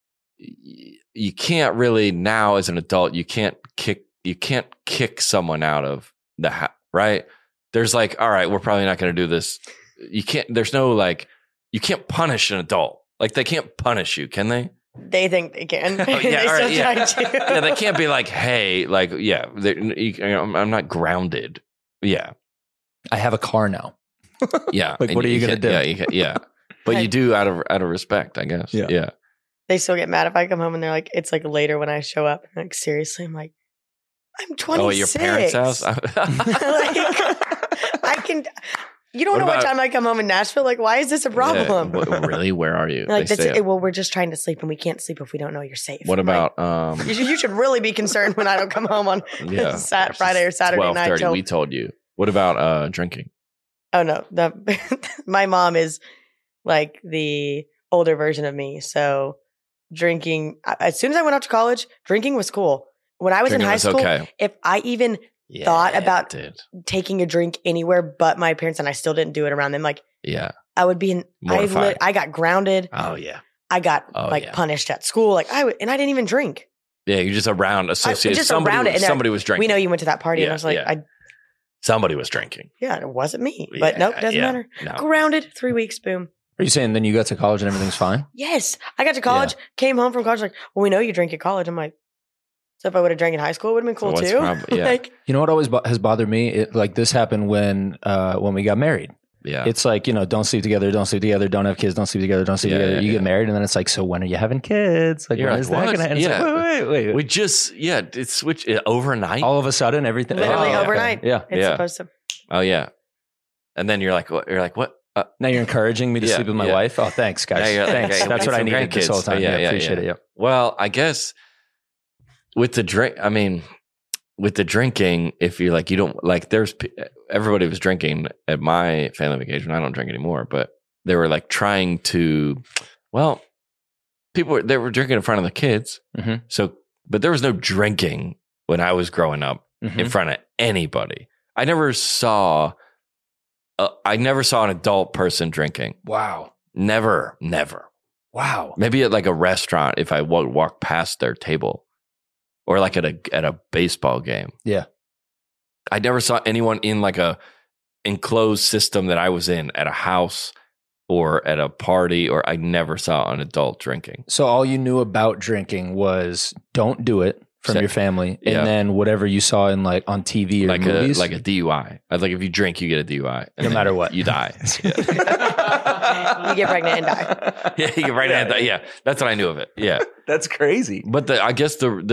you can't really now as an adult, you can't kick someone out of the house, right? There's like, all right, we're probably not going to do this. You can't, there's no like, you can't punish an adult. Like they can't punish you, can they? They think they can. Oh, yeah, they right, still try to. Yeah, they can't be like, hey, like, yeah, I'm not grounded. Yeah. I have a car now. Yeah. Like, what are you going to do? Yeah. But you do out of respect, I guess. Yeah. They still get mad if I come home and they're like, it's like later when I show up. I'm like, seriously? I'm like, I'm 26. Oh, at your parents' house? I can, you don't know what time I come home in Nashville. Like, why is this a problem? Yeah, really? Where are you? Like, well, we're just trying to sleep and we can't sleep if we don't know you're safe. What about, you should really be concerned when I don't come home on Friday or Saturday night. 12:30, we told you. What about drinking? Oh, no. My mom is like the older version of me. So drinking, as soon as I went off to college, drinking was cool. When I was in high school, if I even thought about taking a drink anywhere but my parents, and I still didn't do it around them, like, I would be I got grounded. Oh, yeah. I got punished at school. Like I didn't even drink. Yeah, you're just around associated. Somebody was drinking. We know you went to that party, and I was like, somebody was drinking. Yeah, it wasn't me. But nope, doesn't matter. No. Grounded, 3 weeks, boom. Are you saying then you got to college and everything's fine? Yes. I got to college, came home from college, like, well, we know you drink at college. I'm like, so if I would have drank in high school, it would have been cool too. Like, you know what always has bothered me? This happened when we got married. Yeah. It's like, don't sleep together, don't have kids, don't sleep together, don't sleep together. You get married, and then it's like, so when are you having kids? Like, when is that going to end? Yeah. Like, wait. We just, it switched overnight. All of a sudden, everything. Literally overnight. Okay. Yeah. It's supposed to. Oh, yeah. And then you're like, what? Now you're encouraging me to sleep with my wife? Oh, thanks, guys. Thanks. That's what I needed this whole time. Appreciate it. Yeah. Well, I guess with the drinking, if you're like, you don't like, everybody was drinking at my family vacation. I don't drink anymore, but they were like trying to, they were drinking in front of the kids. Mm-hmm. So, but there was no drinking when I was growing up in front of anybody. I never saw an adult person drinking. Wow. Never. Wow. Maybe at like a restaurant if I walk past their table, or like at a baseball game. Yeah. I never saw anyone in like a enclosed system that I was in at a house or at a party, or I never saw an adult drinking. So all you knew about drinking was don't do it from your family, and then whatever you saw in like on TV or movies, like a DUI. Like if you drink, you get a DUI. No matter what, you die. You get pregnant and die. Yeah, you get pregnant and die. Yeah, that's what I knew of it. Yeah, that's crazy. But I guess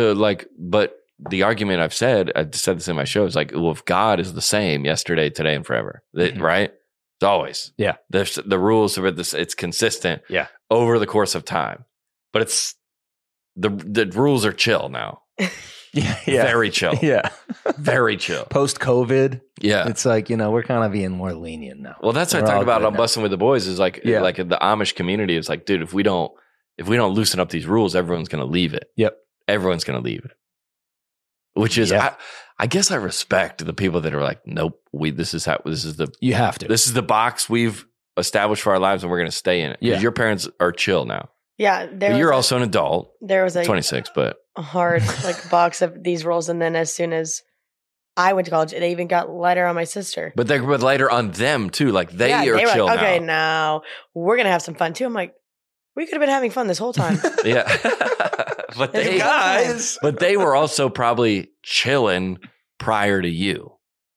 the argument I said this in my show is like, well, if God is the same yesterday, today, and forever, right? It's always the rules of it. It's consistent. Over the course of time, but it's the rules are chill now. Yeah. Very chill. Yeah. Very chill. Post-COVID. Yeah. It's like, we're kind of being more lenient now. Well, that's what I talked about on Busting with the Boys is like the Amish community is like, dude, if we don't loosen up these rules, everyone's going to leave it. Yep. Everyone's going to leave it. Which is, I guess I respect the people that are like, nope, you have to. This is the box we've established for our lives and we're going to stay in it. Yeah. Your parents are chill now. Yeah. You're also an adult. There was 26, but a hard box of these rules. And then as soon as I went to college, they even got lighter on my sister. But they were lighter on them too. Like they are chill like, okay, now. now we're going to have some fun too. I'm like, we could have been having fun this whole time. Yeah. But they were also probably chilling prior to you.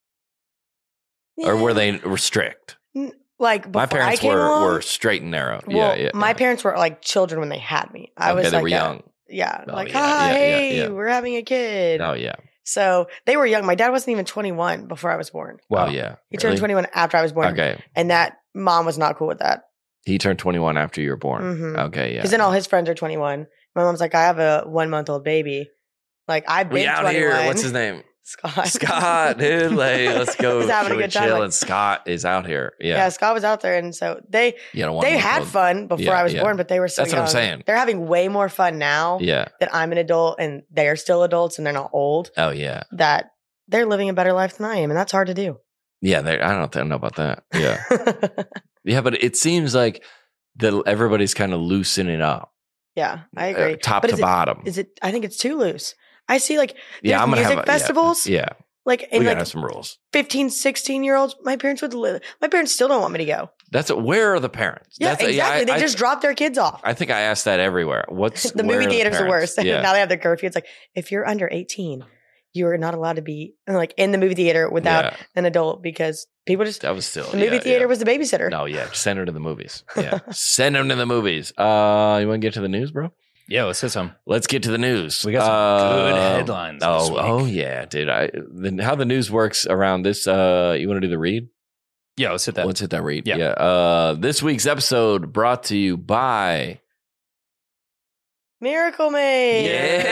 Yeah. Or were they strict? Like my parents were straight and narrow. Well, my parents were like children when they had me. They were young. Yeah. We're having a kid. Oh yeah. So they were young. My dad wasn't even 21 before I was born. Wow. Oh, yeah. He turned 21 after I was born. Okay. And that mom was not cool with that. He turned 21 after you were born. Mm-hmm. Okay, yeah. Because then all his friends are 21. My mom's like, I have a 1-month-old baby. Like, I've been 21. Here. What's his name? Scott, dude. Like, let's go. He's having a good time. And Scott is out here. Yeah, Scott was out there, and so they had fun before I was born, but they were so young. That's what I'm saying. They're having way more fun now. Yeah. That I'm an adult and they are still adults and they're not old. Oh yeah. That they're living a better life than I am, and that's hard to do. Yeah, I don't know about that. Yeah. Yeah, but it seems like that everybody's kind of loosening up. Yeah, I agree. Top to bottom. I think it's too loose. I see like I'm gonna music festivals. Yeah. Like we gotta have some rules. 15, 16-year-olds, my parents still don't want me to go. Where are the parents? Yeah, exactly. They just drop their kids off. I think I asked that everywhere. The movie theaters are worse. Yeah. Now they have the curfew. It's like, if you're under 18, you're not allowed to be like in the movie theater without an adult because people just. That was still the movie theater was the babysitter. No, yeah, send her to the movies. Yeah, send them to the movies. You want to get to the news, bro? Yeah, let's hit some. Let's get to the news. We got some good headlines. This week. Oh yeah, dude. How the news works around this? You want to do the read? Yeah, let's hit that. Let's hit that read. Yeah. This week's episode brought to you by Miracle Made.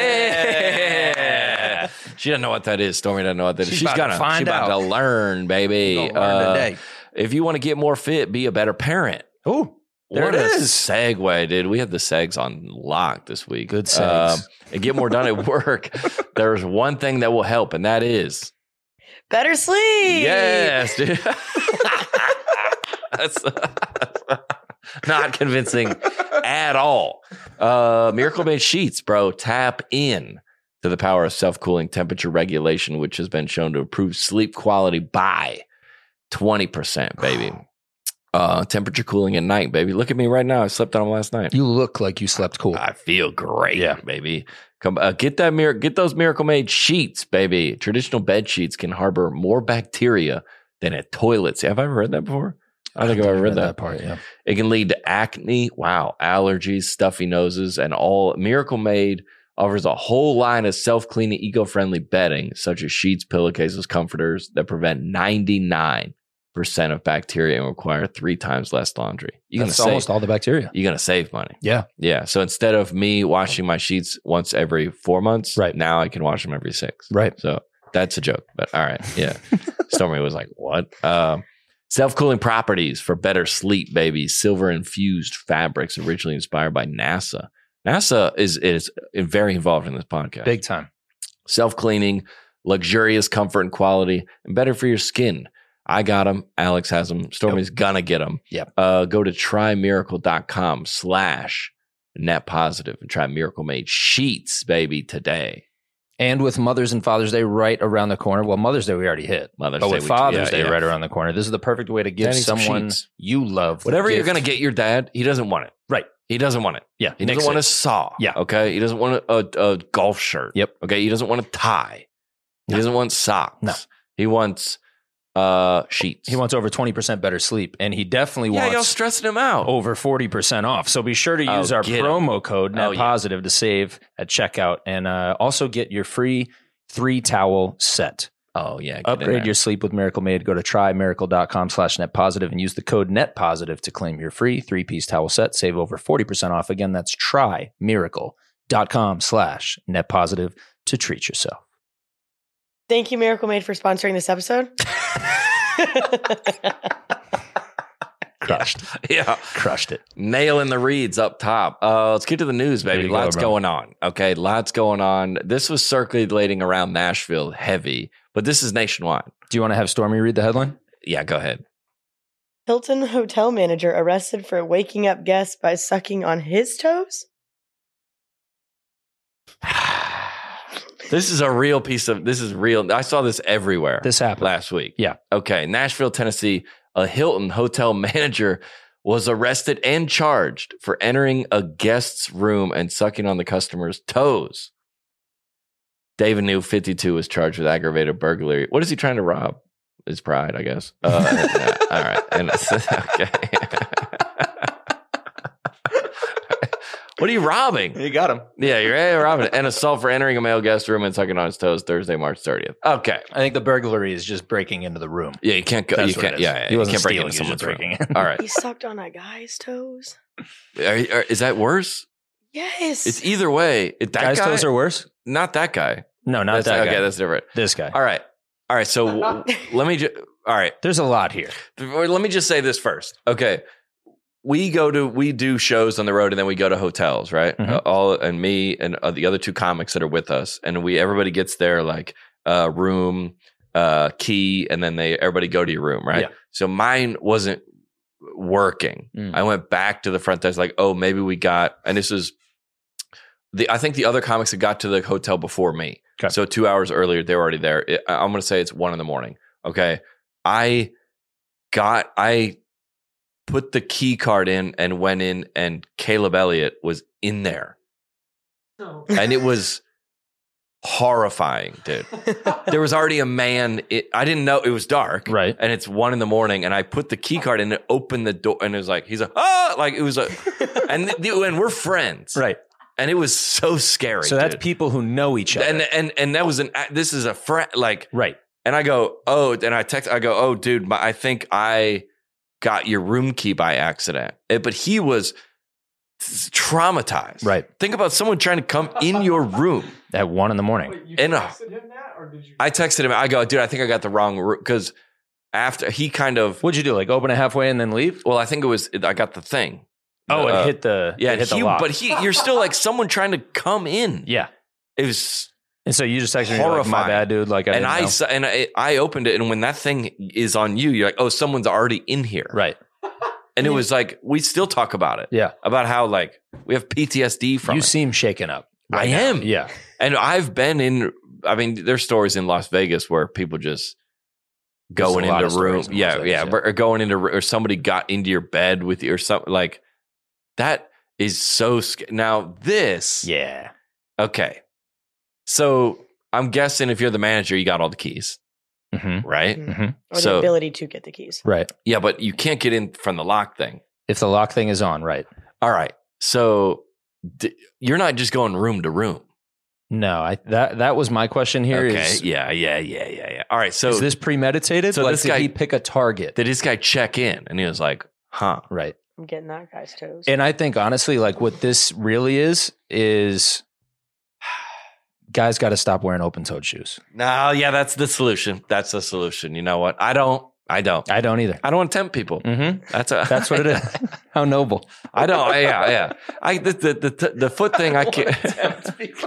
Yeah. She doesn't know what that is. Stormy doesn't know what that is. She's about to learn, baby. Learn today. If you want to get more fit, be a better parent. Oh. There what it is. Segue, dude. We have the segs on lock this week. Good segs. And get more done at work. There's one thing that will help, and that is better sleep. Yes, dude. That's not convincing at all. Miracle Made sheets, bro. Tap in. to the power of self-cooling temperature regulation, which has been shown to improve sleep quality by 20%, baby. Temperature cooling at night, baby. Look at me right now. I slept on them last night. You look like you slept cool. I feel great, baby. Come get those Miracle Made sheets, baby. Traditional bed sheets can harbor more bacteria than a toilet seat. Have I ever read that before? I think I've ever read that part. Yeah, it can lead to acne, allergies, stuffy noses, and all. Miracle Made offers a whole line of self-cleaning, eco-friendly bedding, such as sheets, pillowcases, comforters that prevent 99% of bacteria and require 3 times less laundry. That's almost all the bacteria. You're going to save money. Yeah. Yeah. So instead of me washing my sheets once every 4 months, right, now I can wash them every 6. Right. So that's a joke, but all right. Yeah. Stormy was like, what? Self-cooling properties for better sleep, baby. Silver-infused fabrics originally inspired by NASA. NASA is very involved in this podcast. Big time. Self-cleaning, luxurious comfort and quality, and better for your skin. I got them. Alex has them. Stormy's gonna get them. Yep. Go to trymiracle.com/net positive and try Miracle Made sheets, baby, today. And with Mother's and Father's Day right around the corner. Well, Mother's Day we already hit. But with Father's Day right around the corner, this is the perfect way to give someone you love whatever you're going to get your dad. He doesn't want it. Right. He doesn't want it. Yeah. He doesn't want a saw. Yeah. Okay. He doesn't want a golf shirt. Yep. Okay. He doesn't want a tie. He doesn't want socks. No. He wants sheets. He wants over 20% better sleep, and he definitely wants y'all stressing him out. Over 40% off. So be sure to use our promo code NetPositive to save at checkout, and also get your free 3-towel set. Oh yeah. Upgrade your sleep with Miracle Made. Go to trymiracle.com/netpositive and use the code NetPositive to claim your free 3-piece towel set. Save over 40% off. Again, that's trymiracle.com/netpositive to treat yourself. Thank you, Miracle Made, for sponsoring this episode. Crushed. Yeah. Crushed it. Nailing the reads up top. Let's get to the news, baby. Lots going on. Okay. Lots going on. This was circulating around Nashville heavy, but this is nationwide. Do you want to have Stormy read the headline? Yeah, go ahead. Hilton hotel manager arrested for waking up guests by sucking on his toes? This is a real this is real. I saw this everywhere. This happened last week. Yeah. Okay. Nashville, Tennessee. A Hilton hotel manager was arrested and charged for entering a guest's room and sucking on the customer's toes. David New, 52, was charged with aggravated burglary. What is he trying to rob? His pride, I guess. Yeah, all right. And okay. What are you robbing? You got him. Yeah, you're robbing it. And assault for entering a male guest room and sucking on his toes Thursday, March 30th. Okay. I think the burglary is just breaking into the room. Yeah, you can't go. You can't. Yeah, he wasn't can't break stealing, into someone's room. In. All right. He sucked on a guy's toes? Is that worse? Yes. It's either way. Guy's toes are worse? Not that guy. No, not that guy. Okay, that's different. This guy. All right. So let me just. All right. There's a lot here. Let me just say this first. Okay. We do shows on the road and then we go to hotels, right? Mm-hmm. Me and the other 2 comics that are with us, and everybody gets their like room key, and then everybody go to your room, right? Yeah. So mine wasn't working. I went back to the front desk, like, oh, maybe we got, and this is I think the other comics had got to the hotel before me. Okay. So 2 hours earlier, they were already there. I'm going to say it's 1 a.m. Okay. I put the key card in and went in, and Caleb Elliott was in there. Oh. And it was horrifying, dude. There was already a man. I didn't know it was dark. Right. And it's 1 a.m. and I put the key card in and opened the door, and it was like, he's like, oh, like it was and we're friends. Right. And it was so scary. So that's people who know each other. And that was this is a friend, like, right. And I go, oh, and I go, oh, dude, I think I got your room key by accident. But he was traumatized. Right. Think about someone trying to come in your room at 1 a.m. Wait, you texted him that, or did you? I texted him. I go, dude, I think I got the wrong room, because after he kind of. What'd you do? Like open it halfway and then leave? Well, I think I got the thing. Oh, it hit the the lock. But you're still like someone trying to come in. Yeah. It was. And so you just texted me, like, my bad, dude. Like, I opened it, and when that thing is on you, you're like, oh, someone's already in here. Right. And it was like, we still talk about it. Yeah. About how, like, we have PTSD from it. You seem shaken up. I am. Yeah. And I've been in, I mean, there's stories in Las Vegas where people just going into rooms. Or going into, or somebody got into your bed with you or something like that is so now this. Yeah. Okay. So I'm guessing if you're the manager, you got all the keys. Right? Or the ability to get the keys. Right. Yeah, but you can't get in from the lock thing. If the lock thing is on, right. All right. So you're not just going room to room. No, that was my question here. Okay. Yeah. All right. So is this premeditated? So like, this guy, did he pick a target? Did this guy check in? And he was like, huh. Right. I'm getting that guy's toes. And I think honestly, like what this really is guys got to stop wearing open-toed shoes. No, yeah, that's the solution. That's the solution. You know what? I don't either. I don't want to tempt people. That's what it is. How noble. I don't. Yeah. The foot thing. I can't tempt people.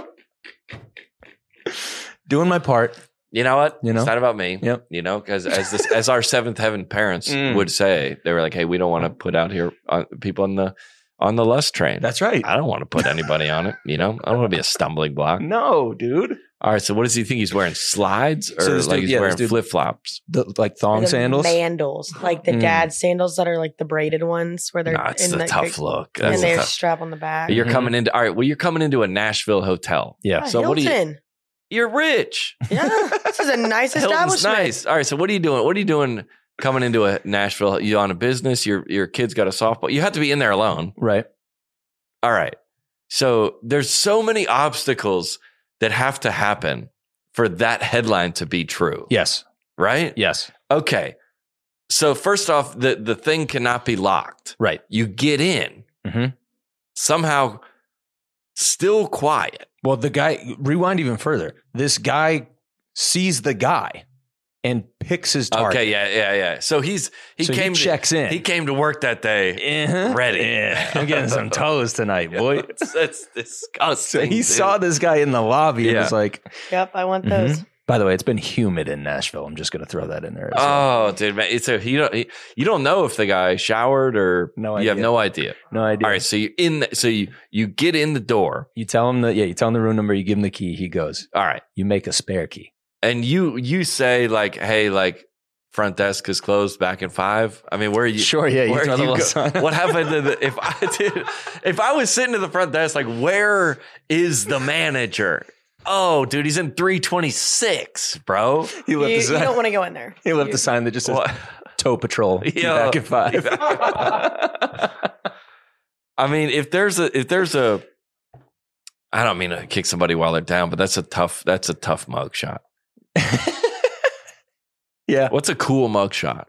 Doing my part. You know what? You know? It's not about me. Yep. You know, because as our seventh heaven parents would say, they were like, "Hey, we don't want to put out here people on the lust train." That's right. I don't want to put anybody on it. You know, I don't want to be a stumbling block. No, dude. All right. So, what does he think? He's wearing slides, or he's wearing flip flops, like thong sandals, sandals, like the dad sandals that are like the braided ones where they're. It's a tough look, and they're strap on the back. You're coming into you're coming into a Nashville hotel. Yeah. So Hilton. What do you? You're rich. Yeah, this is a nice establishment. Nice. All right. So what are you doing? What are you doing coming into a Nashville? You on a business? Your kid's got a softball. You have to be in there alone, right? All right. So there's so many obstacles that have to happen for that headline to be true. Yes. Right? Yes. Okay. So first off, the thing cannot be locked. Right. You get in somehow still quiet. Well, the guy, rewind even further. This guy sees the guy and picks his target. Okay, yeah. So he checks in. He came to work that day ready. Yeah. I'm getting some toes tonight, boy. That's disgusting. So he saw this guy in the lobby and was like, "Yep, I want those." By the way, it's been humid in Nashville. I'm just going to throw that in there. Oh, dude, man. You don't know if the guy showered or you have no idea. No idea. All right, so you get in the door. You tell him you tell him the room number, you give him the key, he goes. All right. You make a spare key. And you say like, "Hey, like front desk is closed back in 5." I mean, where are you? Sure, yeah. You throw the little sign. What happened to if I was sitting at the front desk, like, where is the manager? Oh, dude, he's in 326, bro. You don't want to go in there. He left a sign that just says tow patrol back at 5. I mean, if there's a I don't mean to kick somebody while they're down, but that's a tough mugshot. Yeah. What's a cool mugshot?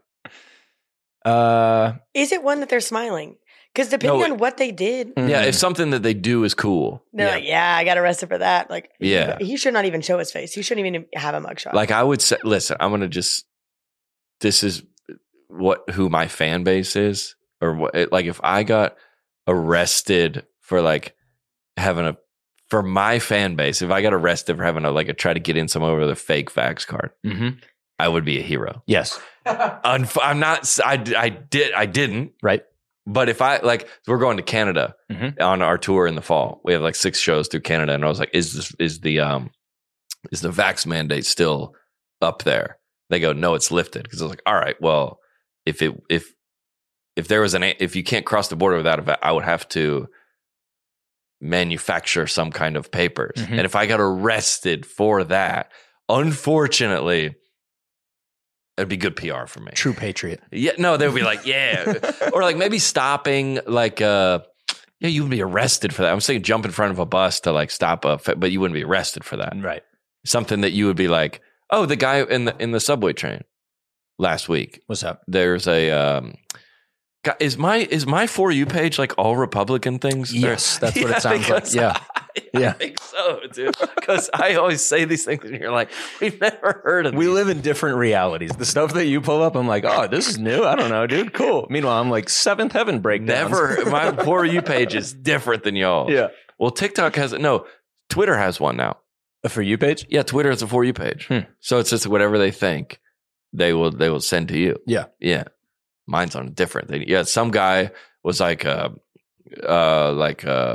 Is it one that they're smiling? Because depending on what they did. Yeah, if something that they do is cool. They're like, I got arrested for that. Like, yeah. He should not even show his face. He shouldn't even have a mugshot. Like I would say, listen, I'm going to this is who my fan base is. Or what, like if I got arrested for like for my fan base, if I got arrested for having to try to get in someone with a fake fax card, I would be a hero. Yes. I'm not, I didn't. Right. But if we're going to Canada on our tour in the fall. We have 6 shows through Canada, and I was like, "Is the vax mandate still up there?" They go, "No, it's lifted." Because I was like, "All right, well, if there was if you can't cross the border without a vax, I would have to manufacture some kind of papers." And if I got arrested for that, unfortunately, it'd be good PR for me. True patriot. Yeah, no, they would be like, yeah. Or maybe stopping, you would be arrested for that. I'm saying jump in front of a bus to stop but you wouldn't be arrested for that. Right. Something that you would be like, oh, the guy in the subway train last week. What's up? There's a is my For You page all Republican things? Yes, that's what it sounds like. Yeah. I think so, dude. Because I always say these things and you're like, we've never heard of We live in different realities. The stuff that you pull up, I'm like, oh, this is new. I don't know, dude. Cool. Meanwhile, I'm like Seventh Heaven breakdowns. My For You page is different than y'all. Yeah. Well, TikTok Twitter has one now. A For You page? Yeah, Twitter has a For You page. So it's just whatever they think they will send to you. Yeah. Yeah. Mine's on a different thing. Yeah, some guy was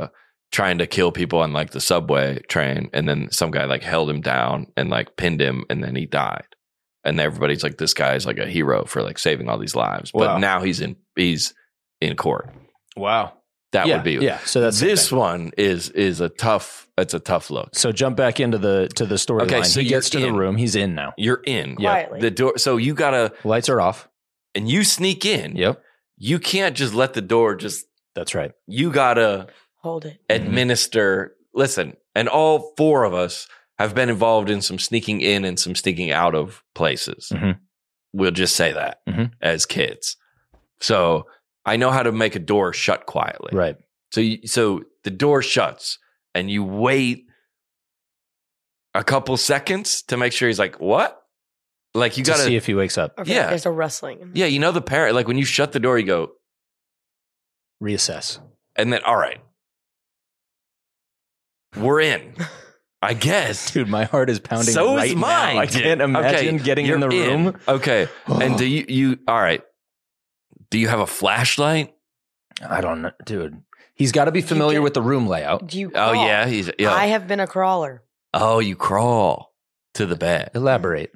trying to kill people on like the subway train, and then some guy like held him down and like pinned him, and then he died. And everybody's like, this guy's like a hero for like saving all these lives. But now he's in court. Wow. That would be So that's this one is a tough. It's a tough look. So jump back into the storyline. Okay, so he gets to the room. He's in now. You're in quietly. The door. So you gotta lights are off, and you sneak in. Yep. You can't just let the door just. That's right. You gotta hold it. Administer. Listen, and all four of us have been involved in some sneaking in and some sneaking out of places. We'll just say that as kids. So I know how to make a door shut quietly. Right. So the door shuts and you wait a couple seconds to make sure he's like, what? Like you got to see if he wakes up. Yeah. There's a rustling. Yeah. You know, the parent, like when you shut the door, you go reassess. And then, all right, we're in. I guess. Dude, my heart is pounding so right is mine. now. I can't imagine getting in the room. Okay. And do you all right. Do you have a flashlight? I don't know, dude. He's got to be familiar with the room layout. Do you crawl? Oh, yeah. I have been a crawler. Oh, you crawl to the bed. Elaborate.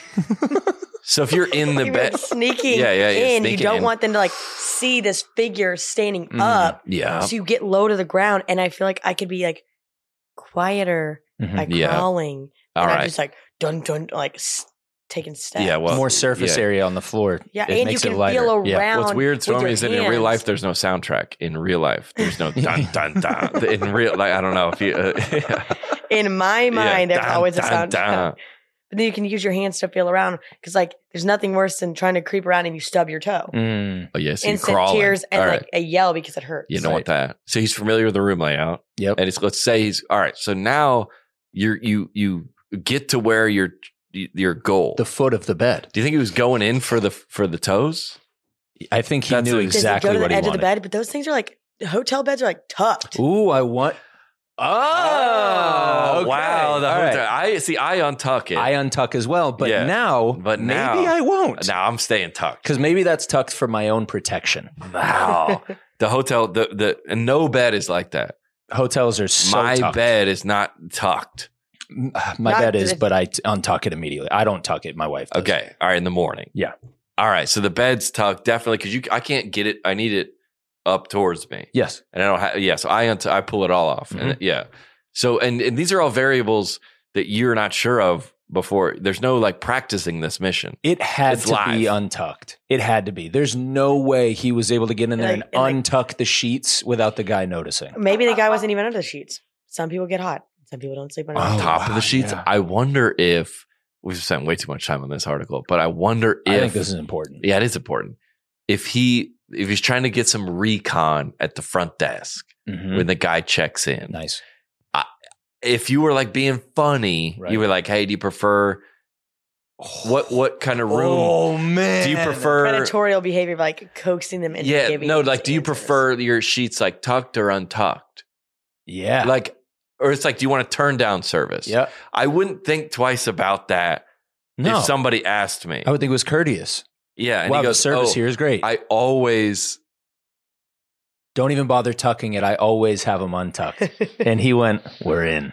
So if you're in the bed. Sneaking in, you don't want them to like see this figure standing up. Yeah. So you get low to the ground. And I feel like I could be like quieter by crawling. All and right. I'm just like, dun, like taking steps. Yeah, well, more surface area on the floor. Yeah, it and makes you can it lighter. feel around. What's weird, Stormy, is that in real hands. life there's no soundtrack. In real life, there's no dun dun dun. In real, like I don't know if you. In my mind, there's dun, always a dun, soundtrack. dun. But then you can use your hands to feel around because, like, there's nothing worse than trying to creep around and you stub your toe. Oh yes, you Instant crawling. tears and All like right. a yell because it hurts. You don't want that. So he's familiar with the room layout. Yep. And let's say he's all right. So now you get to where your goal, the foot of the bed. Do you think he was going in for the toes? I think he knew exactly what he wanted. Does it go to the edge of the wanted. bed? But those things are like hotel beds are like tucked. Ooh, I want. Oh, okay. Wow! All right. I untuck it. I untuck as well, but now maybe I won't. Now I'm staying tucked because maybe that's tucked for my own protection. Wow! The hotel, and no bed is like that. Hotels are so my tucked. bed is not tucked. My bed is, but I untuck it immediately. I don't tuck it. My wife does. Okay. All right. In the morning. Yeah. All right. So the bed's tucked definitely because I can't get it. I need it up towards me. Yes. And I don't have. So I pull it all off. And So and these are all variables that you're not sure of before. There's no like practicing this mission. It had to live. be untucked. It had to be. There's no way he was able to get in there and untuck the sheets without the guy noticing. Maybe the guy wasn't even under the sheets. Some people get hot. Some people don't sleep under On the top of the sheets. Yeah. I wonder if we've spent way too much time on this article, but I wonder if I think this is important. Yeah, it is important. If he's trying to get some recon at the front desk when the guy checks in. Nice. If you were like being funny, Right. you were like, "Hey, do you prefer what kind of room? Oh man, do you prefer predatorial behavior, like coaxing them into giving no, like, answers. do you prefer your sheets like tucked or untucked? Yeah, Like, or it's like, do you want to turn down service? yeah. I wouldn't think twice about that No, if somebody asked me. I would think it was courteous. Yeah, and Wow, he goes, the service "Oh, here is great. I always." Don't even bother tucking it. I always have them untucked. And he went, "We're in,"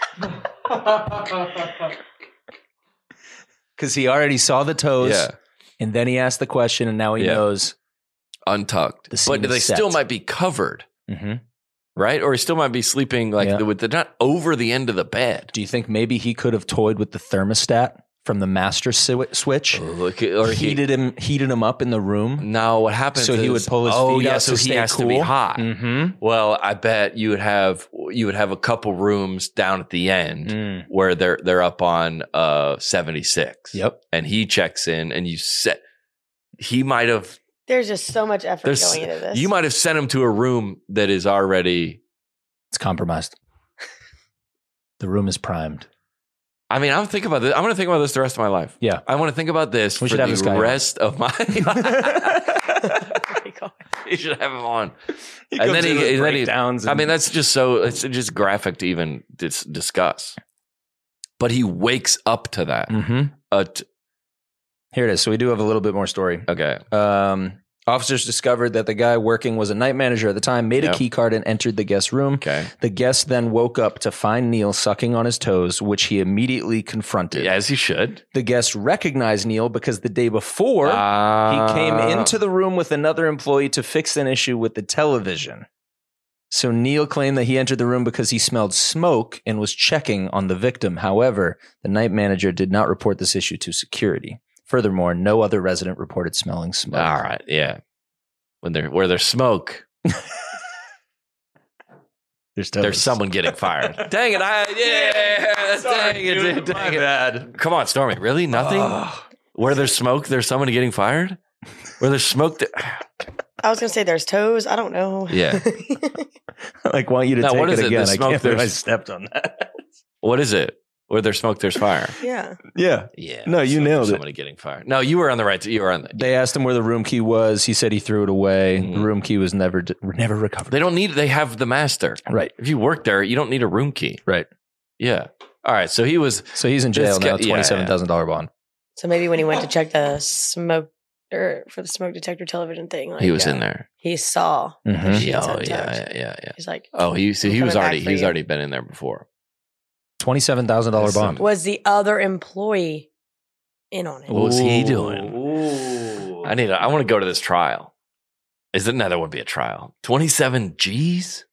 because he already saw the toes. Yeah. And then he asked the question, and now he knows. Untucked, The scene but they is set. still might be covered, Mm-hmm. right? Or he still might be sleeping like they're not over the end of the bed. Do you think maybe he could have toyed with the thermostat from the master switch? Or heated him up in the room. No, what happens? So he would pull his feet out so to he stay has to be cool? hot. Mm-hmm. Well, I bet you would have a couple rooms down at the end where they're up on 76. Yep. And he checks in, and he might have. There's just so much effort going into this. You might have sent him to a room that is already. It's compromised. The room is primed. I mean, I'm thinking about this. I'm going to think about this the rest of my life. Yeah. I want to think about this We for should have this guy the on. rest of my. You should have him on. And then he. I mean, that's just so. It's just graphic to even discuss. But he wakes up to that. Mm-hmm. Here it is. So we do have a little bit more story. Okay. Officers discovered that the guy working was a night manager at the time, made a key card and entered the guest's room. Okay. The guest then woke up to find Neil sucking on his toes, which he immediately confronted. As he should. The guest recognized Neil because the day before, he came into the room with another employee to fix an issue with the television. So Neil claimed that he entered the room because he smelled smoke and was checking on the victim. However, the night manager did not report this issue to security. Furthermore, no other resident reported smelling smoke. All right, yeah. Where there's smoke, there's someone getting fired. Dang it! Dang it! Bad. Come on, Stormy. Really? Nothing? Where there's smoke, there's someone getting fired? Where there's smoke... I was going to say there's toes. I don't know. Yeah. I want you to take it again. I can't believe I stepped on that. What is it? Where there's smoke, there's fire. Yeah. Yeah. No, you nailed it. Somebody getting fired. No, you were on the right. You were on the. They asked him where the room key was. He said he threw it away. The room key was never recovered. They don't need. They have the master. Right. If you work there, you don't need a room key. Right. Yeah. All right. So he was. So he's in jail now. $27,000 bond. So maybe when he went to check the smoke or for the smoke detector television thing, like, he was in there. He saw. Yeah. He's like, he was already been in there before. $27,000 bond. Was the other employee in on it? What was he doing? Ooh. I want to go to this trial. That would be a trial. 27 G's?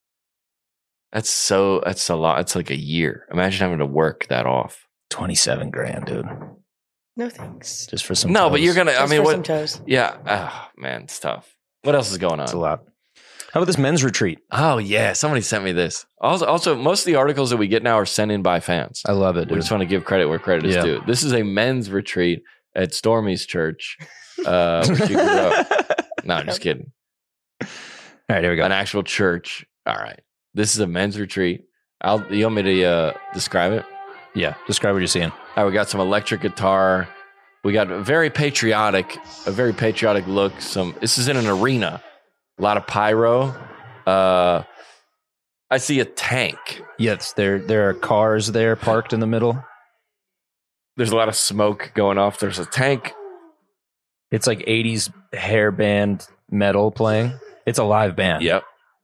That's a lot. It's like a year. Imagine having to work that off. 27 grand, dude. No thanks. Just for some toes. But you're going to, some toes. Yeah. Oh, man, it's tough. What else is going on? It's a lot. How about this men's retreat? Oh, yeah. Somebody sent me this. Also, most of the articles that we get now are sent in by fans. I love it, dude. We just want to give credit where credit is due. This is a men's retreat at Stormy's church. Where she grew up. No, I'm just kidding. All right, here we go. An actual church. All right. This is a men's retreat. You want me to describe it? Yeah, describe what you're seeing. All right, we got some electric guitar. We got a very patriotic look. This is in an arena. A lot of pyro. I see a tank. Yes, there are cars there parked in the middle. There's a lot of smoke going off. There's a tank. It's like 80s hair band metal playing. It's a live band. Yep.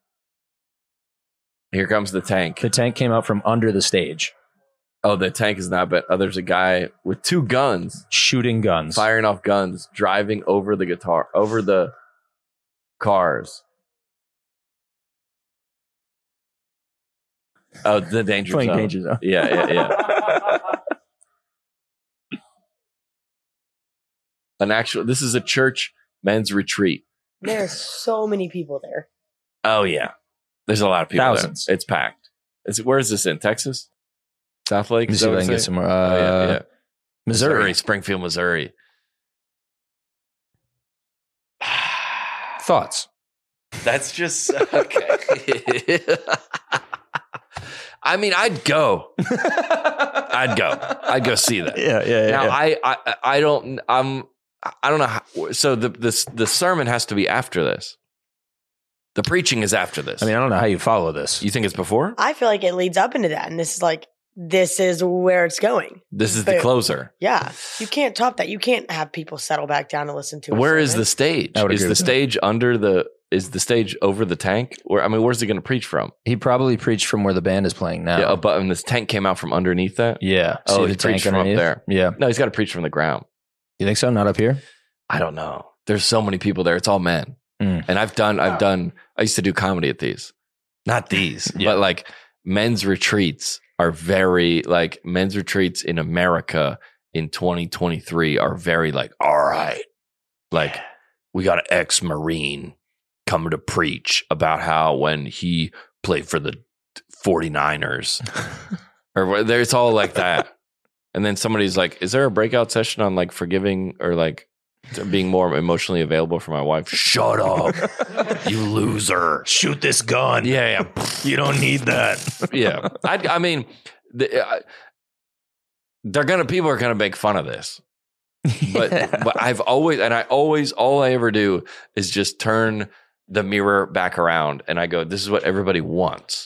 Here comes the tank. The tank came out from under the stage. Oh, the tank is not, but there's a guy with 2 guns. Shooting guns. Firing off guns, driving over the guitar, over the cars. Oh, the danger zone. Danger zone. Yeah. This is a church men's retreat. There's so many people there. Oh, yeah. There's a lot of people. Thousands. There. It's packed. Where is this in? Texas? South Lake? Let me see if I can get some more. Missouri. Springfield, Missouri. Thoughts? That's just okay. I mean, I'd go. I'd go see that. Yeah. Now, I don't know how, so the sermon has to be after this. The preaching is after this. I mean, I don't know how you follow this. You think it's before? I feel like it leads up into that, and this is where it's going. This is the closer. Yeah. You can't top that. You can't have people settle back down and listen to it. Where is the stage? Is the stage is the stage over the tank? Where's he going to preach from? He probably preached from where the band is playing now. Yeah, but this tank came out from underneath that? Yeah. Oh, he preached from up there. Yeah. No, he's got to preach from the ground. You think so? Not up here? I don't know. There's so many people there. It's all men. And I used to do comedy at these. Not these, but like men's retreats are very like men's retreats in America in 2023 are very like, all right, like we got an ex-Marine coming to preach about how when he played for the 49ers or it's all like that. And then somebody's like, is there a breakout session on like forgiving or like being more emotionally available for my wife? Shut up, you loser. Shoot this gun. Yeah. You don't need that. Yeah. I mean, people are gonna make fun of this, but all I ever do is just turn the mirror back around and I go, this is what everybody wants.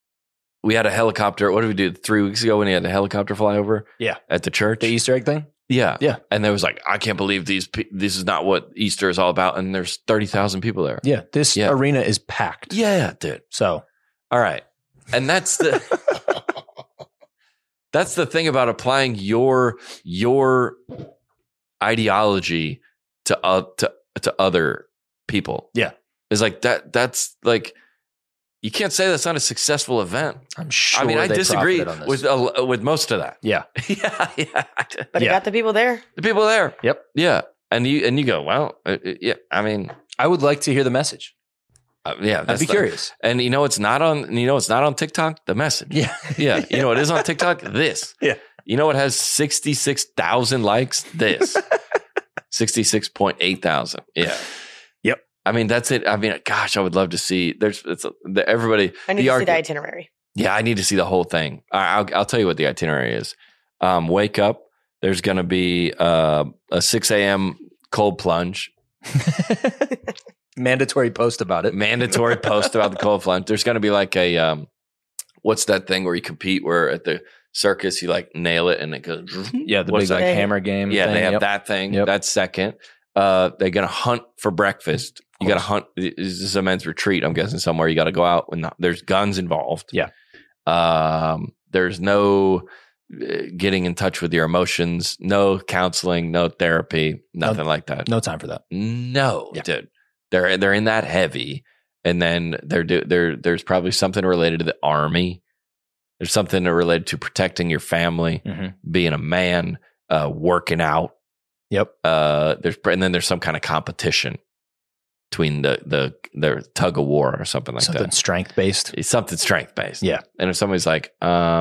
We had a helicopter. What did we do 3 weeks ago when he had a helicopter fly over? Yeah. At the church? The Easter egg thing? Yeah. Yeah. And there was like, I can't believe this is not what Easter is all about. And there's 30,000 people there. Yeah. This arena is packed. Yeah, dude. So, all right. And that's the that's the thing about applying your ideology to other people. Yeah. It's like that's like, you can't say that's not a successful event. I'm sure. I mean, I disagree with most of that. Yeah. yeah. But it got the people there. The people there. Yep. Yeah. And you go, well, yeah. I mean, I would like to hear the message. Yeah, I'd be curious. And it's not on TikTok? The message. Yeah. Yeah. You know what is on TikTok? This. Yeah. You know what has 66,000 likes? This. 66.8 thousand. Yeah. Yep. I mean, that's it. I mean, gosh, I would love to see. Everybody. I need to see the itinerary. Yeah, I need to see the whole thing. I'll tell you what the itinerary is. Wake up. There's going to be a 6 a.m. cold plunge. Mandatory post about it. Mandatory post about the cold plunge. There's going to be like a what's that thing where you compete where at the circus you like nail it and it goes. Yeah, the big like hammer game. Yeah, thing. they have that thing. Yep. That's second. They're going to hunt for breakfast. You got to hunt. This is a men's retreat, I'm guessing, somewhere. You got to go out when there's guns involved. Yeah. There's no getting in touch with your emotions, no counseling, no therapy, nothing like that. No time for that. No, dude. They're in that heavy, and then there's probably something related to the army. There's something related to protecting your family, being a man, working out. Yep. And then there's some kind of competition between their tug of war or something like that. Something strength based. It's something strength based. Yeah. And if somebody's like,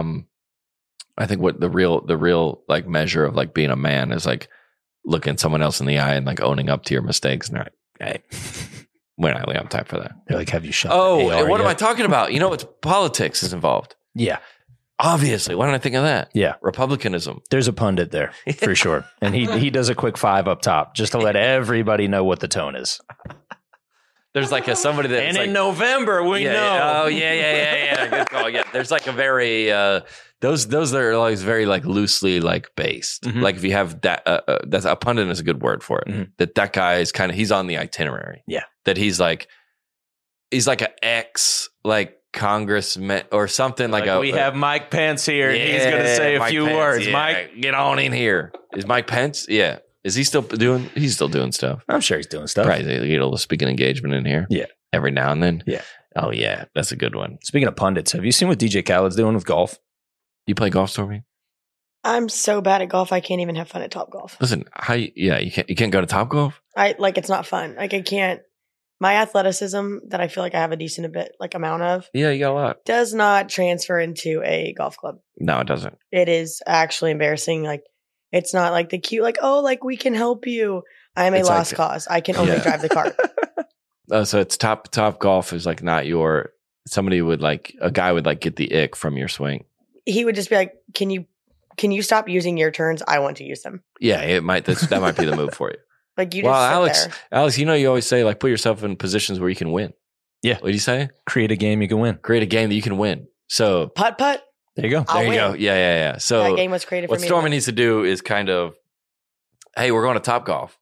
I think what the real like measure of like being a man is like looking someone else in the eye and like owning up to your mistakes. And they're like, hey, we're not really on time for that. They're like, have you shot? Oh, what am I talking about? You know, it's politics is involved. Yeah. Obviously. Why didn't I think of that? Yeah. Republicanism. There's a pundit there for sure. And he does a quick 5 up top just to let everybody know what the tone is. There's like somebody that. And in November, we know. Yeah. Oh, yeah. Good call. Yeah. There's like a very, those are always very like loosely like based. Mm-hmm. Like if you have that, that's a pundit is a good word for it. Mm-hmm. That guy is he's on the itinerary. Yeah. That he's like an ex like congressman or something like we have Mike Pence here. Yeah, he's going to say a few words. Yeah. Mike, get on in here. Is Mike Pence? Yeah. Is he still doing? He's still doing stuff. I'm sure he's doing stuff. Right. They get a little speaking engagement in here. Yeah. Every now and then. Yeah. Oh yeah. That's a good one. Speaking of pundits, have you seen what DJ Khaled's doing with golf? You play golf, Stormy? I'm so bad at golf. I can't even have fun at Topgolf. Listen, you can't go to Topgolf? It's not fun. Like I can't. My athleticism that I feel like I have a decent amount of. Yeah, you got a lot. Does not transfer into a golf club. No, it doesn't. It is actually embarrassing. Like it's not like the cute, like, oh, like we can help you. I'm a lost cause. I can only drive the cart. So it's Topgolf is like not your, somebody would like, a guy would like get the ick from your swing. He would just be like, can you stop using your turns? I want to use them. Yeah, that might be the move for you. Like you just Alex, you know, you always say like put yourself in positions where you can win. Yeah. What do you say? Create a game you can win. Create a game that you can win. So putt. There you go. I'll win. Go. Yeah. So that game was created for me. What Stormy needs to do is kind of, hey, we're going to Topgolf.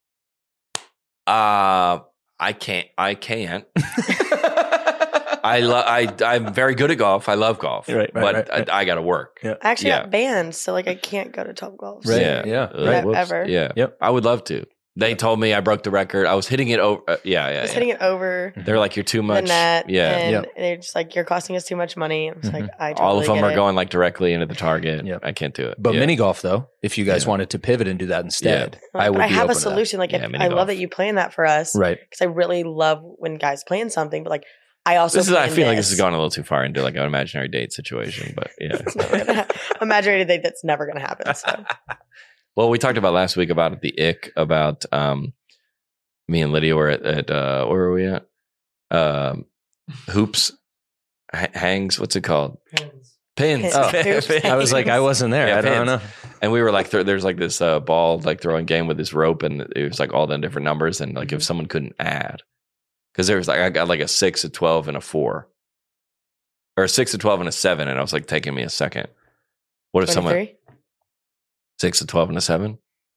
I can't. I'm very good at golf. I love golf. Right. I got to work. Yeah. I actually got banned, so like I can't go to Topgolf. Right. Yeah. Ever. Yeah. Yep. I would love to. They told me I broke the record. I was hitting it over. Hitting it over. They're like, you're too much. The net. Yeah. And they're just like, you're costing us too much money. I'm just like, I totally all of them get are it. going like directly into the target. Yep. I can't do it. But mini golf though, if you guys wanted to pivot and do that instead, I would. I have a solution. Like, I love that you plan that for us, right? Because I really love when guys plan something. But like, I also I feel like this is going a little too far into like an imaginary date situation. But yeah, imaginary date that's never going to happen. So. Well, we talked about last week about the ick about me and Lydia were at where were we at? Hoops, hangs. What's it called? Pins. Oh. I was like, I wasn't there. I don't know. And we were like, there's like this ball like throwing game with this rope, and it was like all the different numbers, and like if someone couldn't add, because there was like I got like a 6, a 12, and a 4, or a 6, a 12, and a 7, and I was like taking me a second. What if 23? someone 6, a 12, and a 7?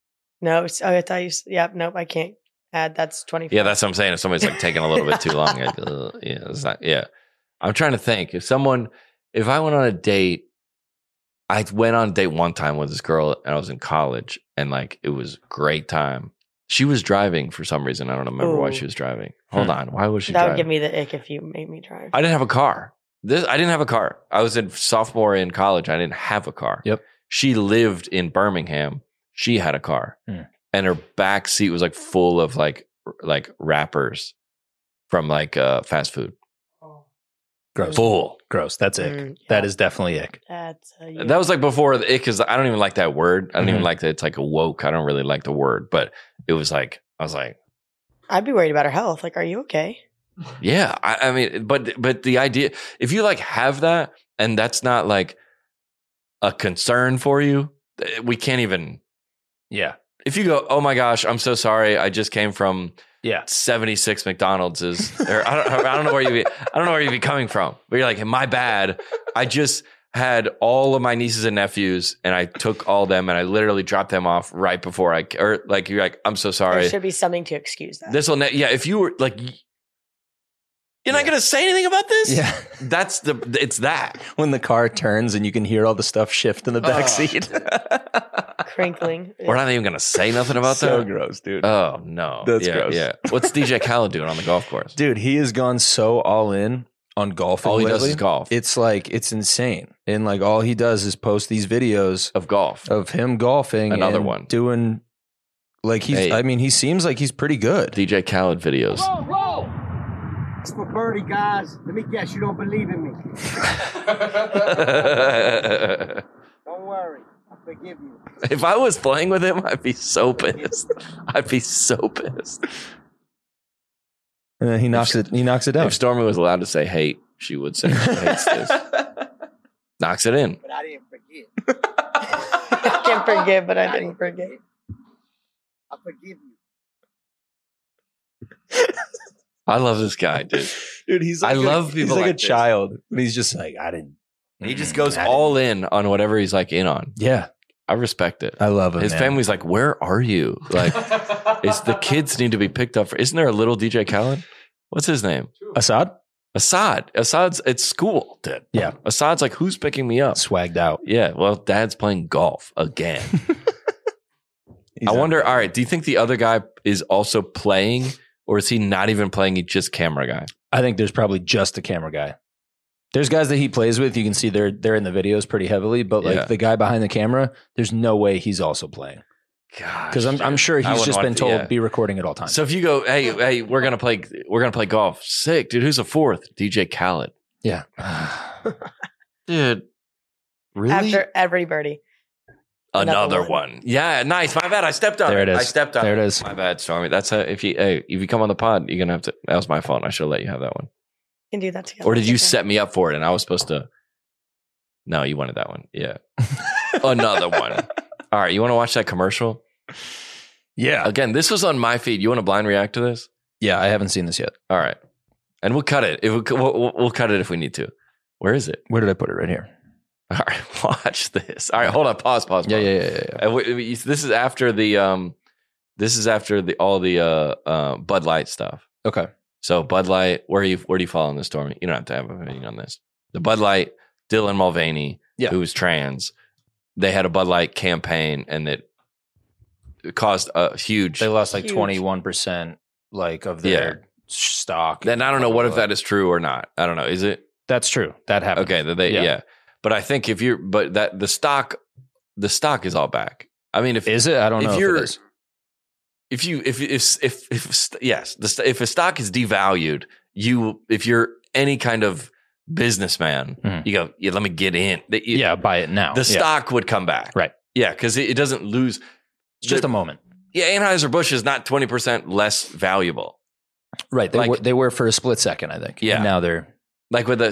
No, I thought you. Yep. Nope. I can't add. That's 25. Yeah, that's what I'm saying. If somebody's like taking a little bit too long, it's not. Yeah, I'm trying to think. If I went on a date, I went on a date one time with this girl, and I was in college, and like it was a great time. She was driving for some reason. I don't remember why she was driving. Hold on, why was she? That driving? would give me the ick if you made me drive. I didn't have a car. I didn't have a car. I was in sophomore in college. I didn't have a car. Yep. She lived in Birmingham. She had a car, and her back seat was like full of like wrappers from like fast food. Gross. Full. Gross. That's ick. Yeah. That is definitely ick. That was like before the ick, because I don't even like that word. I don't even like that it's like a woke. I don't really like the word, but it was like, I was like, I'd be worried about her health. Like, are you okay? Yeah. I mean, but the idea, if you like have that and that's not like a concern for you, we can't even. Yeah. If you go, oh my gosh, I'm so sorry. I just came from 76 McDonald's or I don't know where you'd be coming from. But you're like, my bad. I just had all of my nieces and nephews and I took all them and I literally dropped them off right before you're like, I'm so sorry. There should be something to excuse that. If you were like, you're not going to say anything about this? Yeah. It's that. When the car turns and you can hear all the stuff shift in the back seat. Crinkling. We're not even going to say nothing about that? So gross, dude. Oh, no. That's gross. Yeah. What's DJ Khaled doing on the golf course? Dude, he has gone so all in on golfing all he lately. Does is golf. It's like, it's insane. And like all he does is post these videos of golf. Of him golfing. Another and one. Doing, like he seems like he's pretty good. DJ Khaled videos. Roll. It's for birdie, guys. Let me guess, you don't believe in me. Don't worry. I forgive you. If I was playing with him, I'd be so pissed. And then he knocks it down. If Stormy was allowed to say hate, she would say she hates this. Knocks it in. But I didn't forget. I can't forgive, but I didn't forget. I forgive you. I love this guy, dude. Dude, he's like he's like a this. child. But he's just like, I didn't. He just goes all in on whatever he's like in on. Yeah. I respect it. I love him. His family's like, where are you? Like, the kids need to be picked up for. Isn't there a little DJ Khaled? What's his name? Assad. Assad's at school, dude. Yeah. Assad's like, who's picking me up? Swagged out. Yeah. Well, dad's playing golf again. I wonder, all right, do you think the other guy is also playing or is he not even playing? He's just camera guy? I think there's probably just a camera guy. There's guys that he plays with. You can see they're in the videos pretty heavily, but like the guy behind the camera, there's no way he's also playing. Because I'm sure he's just been told be recording at all times. So if you go, hey, we're gonna play golf. Sick, dude. Who's the fourth? DJ Khaled. Yeah, dude. Really? After every birdie. Another one. Yeah, nice. My bad. I stepped on it. There it is. I stepped on it. There It it is. My bad, Stormy. That's if you come on the pod, you're gonna have to. That was my fault. I should have let you have that one. You can do that together. Or did you set me up for it and I was supposed to? No, you wanted that one. Yeah. Another one. All right. You want to watch that commercial? Yeah. Again, this was on my feed. You want to blind react to this? Yeah, I haven't seen this yet. All right. And we'll cut it. We'll cut it if we need to. Where is it? Where did I put it? Right here. All right. Watch this. All right. Hold on. Pause. Yeah. This is after the all the Bud Light stuff. Okay. So Bud Light, where do you fall on this, Stormy? You don't have to have an opinion on this. The Bud Light, Dylan Mulvaney, who was trans, they had a Bud Light campaign and it caused a huge. They lost like 21% like of their stock. Then I don't know what if that is true or not. I don't know. Is it? That's true. That happened. Okay. But I think the stock is all back. I mean, if is it? I don't know. If it is. If a stock is devalued, if you're any kind of businessman, you go, let me get in. Buy it now. The stock would come back. Right. Yeah. Because it doesn't lose. It's just a moment. Yeah. Anheuser-Busch is not 20% less valuable. Right. They were for a split second, I think. Yeah. And now they're like when an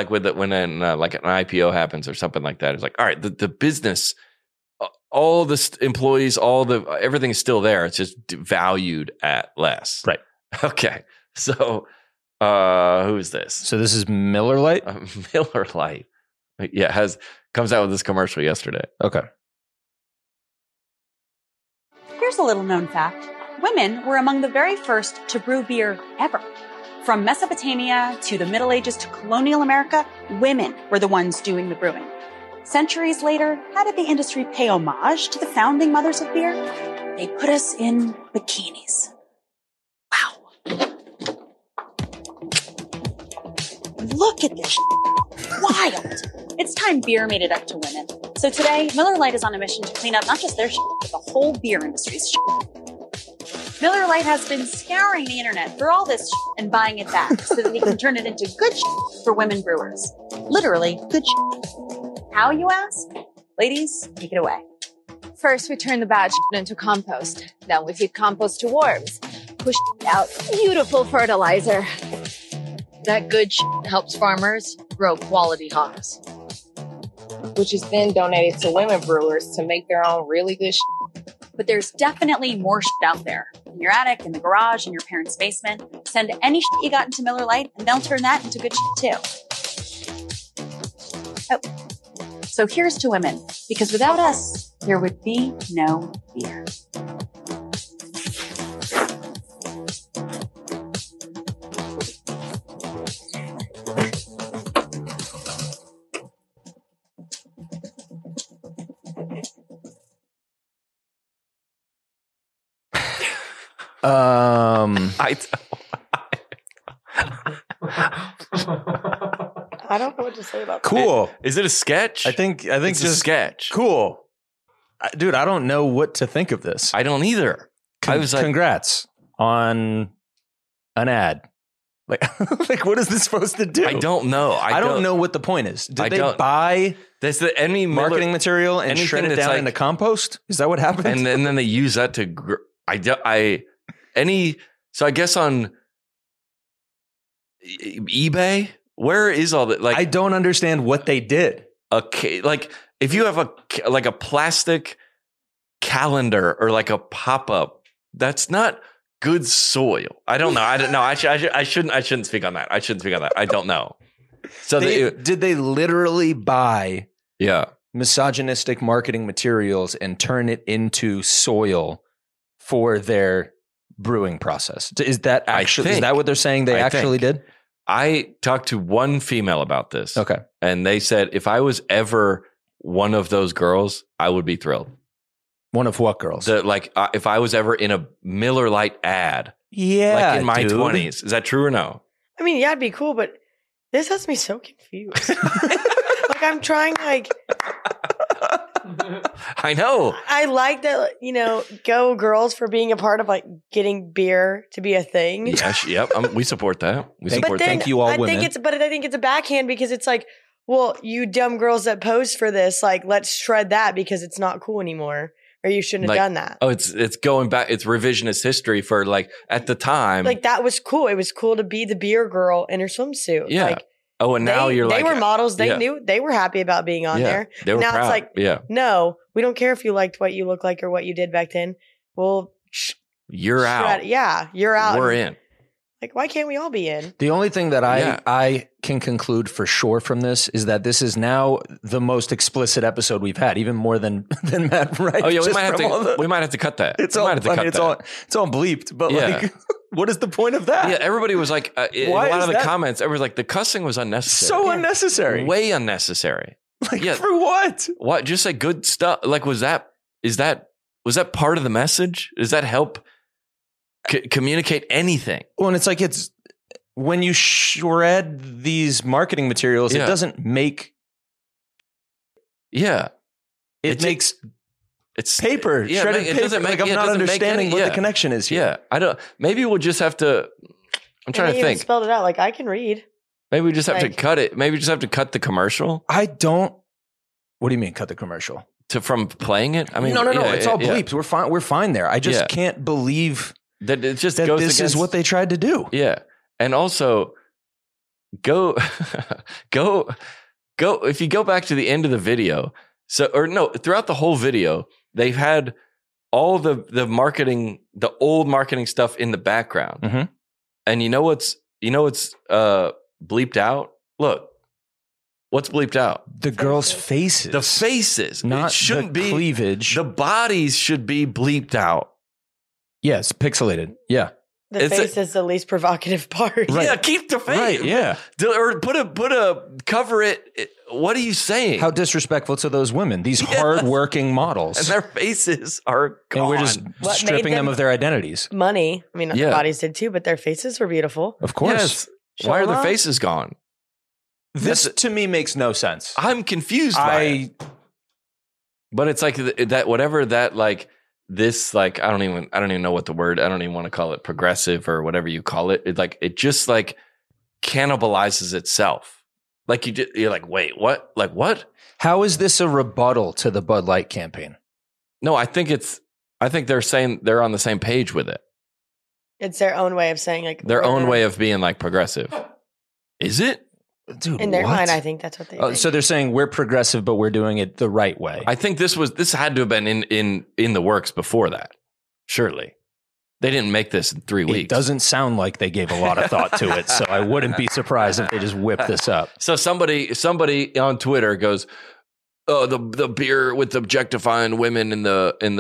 IPO happens or something like that, it's like, all right, the business, all the employees, everything is still there. It's just valued at less. Right. Okay. So, who is this? So this is Miller Lite? Miller Lite. Yeah. Comes out with this commercial yesterday. Okay. Here's a little known fact. Women were among the very first to brew beer ever. From Mesopotamia to the Middle Ages to colonial America, women were the ones doing the brewing. Centuries later, how did the industry pay homage to the founding mothers of beer? They put us in bikinis. Wow. Look at this wild. It's time beer made it up to women. So today, Miller Lite is on a mission to clean up not just their but the whole beer industry's Miller Lite has been scouring the internet for all this and buying it back so that they can turn it into good for women brewers. Literally, good How, you ask? Ladies, take it away. First, we turn the bad into compost. Then we feed compost to worms. Push out beautiful fertilizer. That good helps farmers grow quality hops, which is then donated to women brewers to make their own really good But there's definitely more out there. In your attic, in the garage, in your parents' basement. Send any you got into Miller Lite, and they'll turn that into good too. Oh. So here's to women, because without us, there would be no beer. I don't know what to say about that. Cool. Is it a sketch? I think it's just a sketch. Cool. Dude, I don't know what to think of this. I don't either. I was like, congrats on an ad. Like, like, what is this supposed to do? I don't know. I don't know what the point is. Did they buy any marketing material and shred it down into compost? Is that what happened? And then they use that to. So I guess on eBay, where is all that? Like, I don't understand what they did. Okay, like if you have a plastic calendar or like a pop up, that's not good soil. I don't know. I don't know. I shouldn't speak on that. I shouldn't speak on that. I don't know. So did they literally buy yeah misogynistic marketing materials and turn it into soil for their brewing process? Is that actually is that what they're saying they actually did? I talked to one female about this. Okay. And they said if I was ever one of those girls, I would be thrilled. One of what girls? If I was ever in a Miller Lite ad. Yeah. Like in my 20s. Is that true or no? I mean, yeah, it'd be cool, but this has me so confused. Like I'm trying I know. I like that, go girls for being a part of like getting beer to be a thing. Yes, yep. We support that. Thank you all women. I think it's a backhand because it's like, well, you dumb girls that posed for this, like, let's shred that because it's not cool anymore. Or you shouldn't have done that. Oh, it's going back. It's revisionist history for like at the time. Like that was cool. It was cool to be the beer girl in her swimsuit. Yeah. Like, and now they were models. They knew they were happy about being on there. They were now proud. It's like, no, we don't care if you liked what you look like or what you did back then. Well, you're out. Yeah, you're out. We're in. Like, why can't we all be in? The only thing that I can conclude for sure from this is that this is now the most explicit episode we've had, even more than Matt Wright. Oh yeah, we might have to cut that. It's all bleeped, but like, what is the point of that? Yeah, everybody was like, in a lot of the comments, everybody was like, the cussing was unnecessary. So unnecessary. Way unnecessary. Like, for what? What? Just say good stuff. Like, was that part of the message? Does that help communicate anything? Well, and it's when you shred these marketing materials, it doesn't make. Yeah. It makes. It's paper. Yeah, shredded paper. Doesn't make, I'm not understanding what the connection is here. Yeah. I don't. Maybe we'll just have to. I'm trying to think. Spelled it out. Like I can read. Maybe we just have to cut it. Maybe we just have to cut the commercial. I don't. What do you mean, cut the commercial? From playing it? I mean, no. It's all bleeps. We're fine. We're fine there. I just can't believe that it just that goes this against, is what they tried to do. Yeah, and also go. If you go back to the end of the video, throughout the whole video, they've had all the marketing, the old marketing stuff in the background, and you know what's bleeped out? Look. What's bleeped out? The girls' faces. The faces. Not it shouldn't the be cleavage. The bodies should be bleeped out. Yes, pixelated. Yeah. The face is the least provocative part. Right. Yeah, keep the face. Right, yeah. Or cover it. What are you saying? How disrespectful to those women, these hardworking models. And their faces are gone. And we're just stripping them of their identities. Money. I mean, their bodies did too, but their faces were beautiful. Of course. Yes. Why are their faces gone? This to me makes no sense. I'm confused by it. But it's like that, whatever that like, this like I don't even know what the word, I don't even want to call it progressive or whatever you call it. It just like cannibalizes itself. Like you're like, wait, what? Like what? How is this a rebuttal to the Bud Light campaign? No, I think they're saying they're on the same page with it. It's their own way of saying like their own way of being like progressive. Is it? Dude, in their mind, I think that's what they think. So they're saying we're progressive, but we're doing it the right way. I think this had to have been in the works before that. Surely. They didn't make this in 3 weeks. It doesn't sound like they gave a lot of thought to it, so I wouldn't be surprised if they just whipped this up. So somebody on Twitter goes, "Oh, the beer with objectifying women and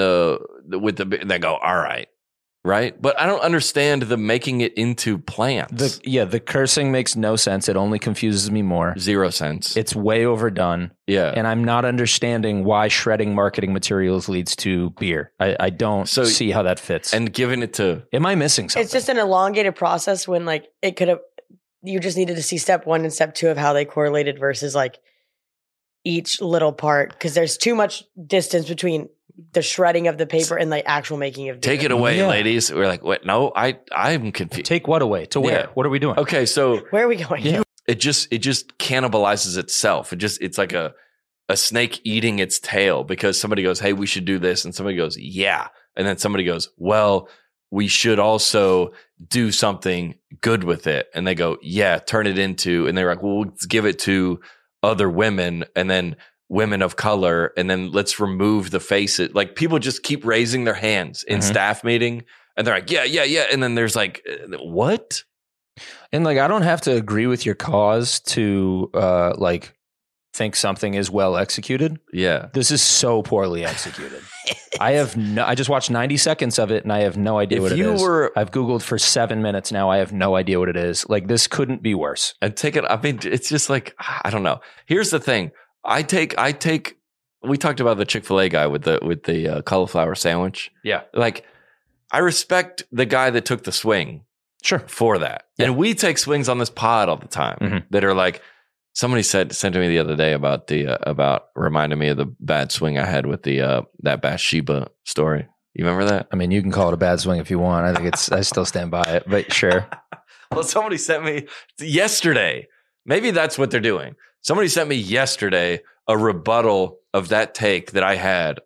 they go, all right." Right? But I don't understand the making it into plants. The cursing makes no sense. It only confuses me more. 0 sense. It's way overdone. Yeah. And I'm not understanding why shredding marketing materials leads to beer. I don't see how that fits. And giving it to... Am I missing something? It's just an elongated process when like it could have... You just needed to see step 1 and step 2 of how they correlated versus like each little part. Because there's too much distance between... the shredding of the paper and the actual making of beer. Take it away, ladies. We're like, what? No, I'm confused. Take what away? To where? Yeah. What are we doing? Okay, so where are we going? Yeah. It just cannibalizes itself. It's like a snake eating its tail because somebody goes, "Hey, we should do this," and somebody goes, "Yeah," and then somebody goes, "Well, we should also do something good with it," and they go, "Yeah, turn it into," and they're like, "Well, let's give it to other women," and then women of color, and then let's remove the faces. Like people just keep raising their hands in staff meeting, and they're like, yeah. And then there's like, what? And like, I don't have to agree with your cause to like think something is well executed. Yeah. This is so poorly executed. I just watched 90 seconds of it and I have no idea what it is. I've Googled for 7 minutes now. I have no idea what it is. Like this couldn't be worse. And it's just like, I don't know. Here's the thing. I take. We talked about the Chick-fil-A guy with the cauliflower sandwich. Yeah, like I respect the guy that took the swing, for that. Yeah. And we take swings on this pod all the time that are like somebody sent to me the other day about reminding me of the bad swing I had with that Bathsheba story. You remember that? I mean, you can call it a bad swing if you want. I think I still stand by it, but sure. Well, somebody sent me yesterday. Maybe that's what they're doing. Somebody sent me yesterday a rebuttal of that take that I had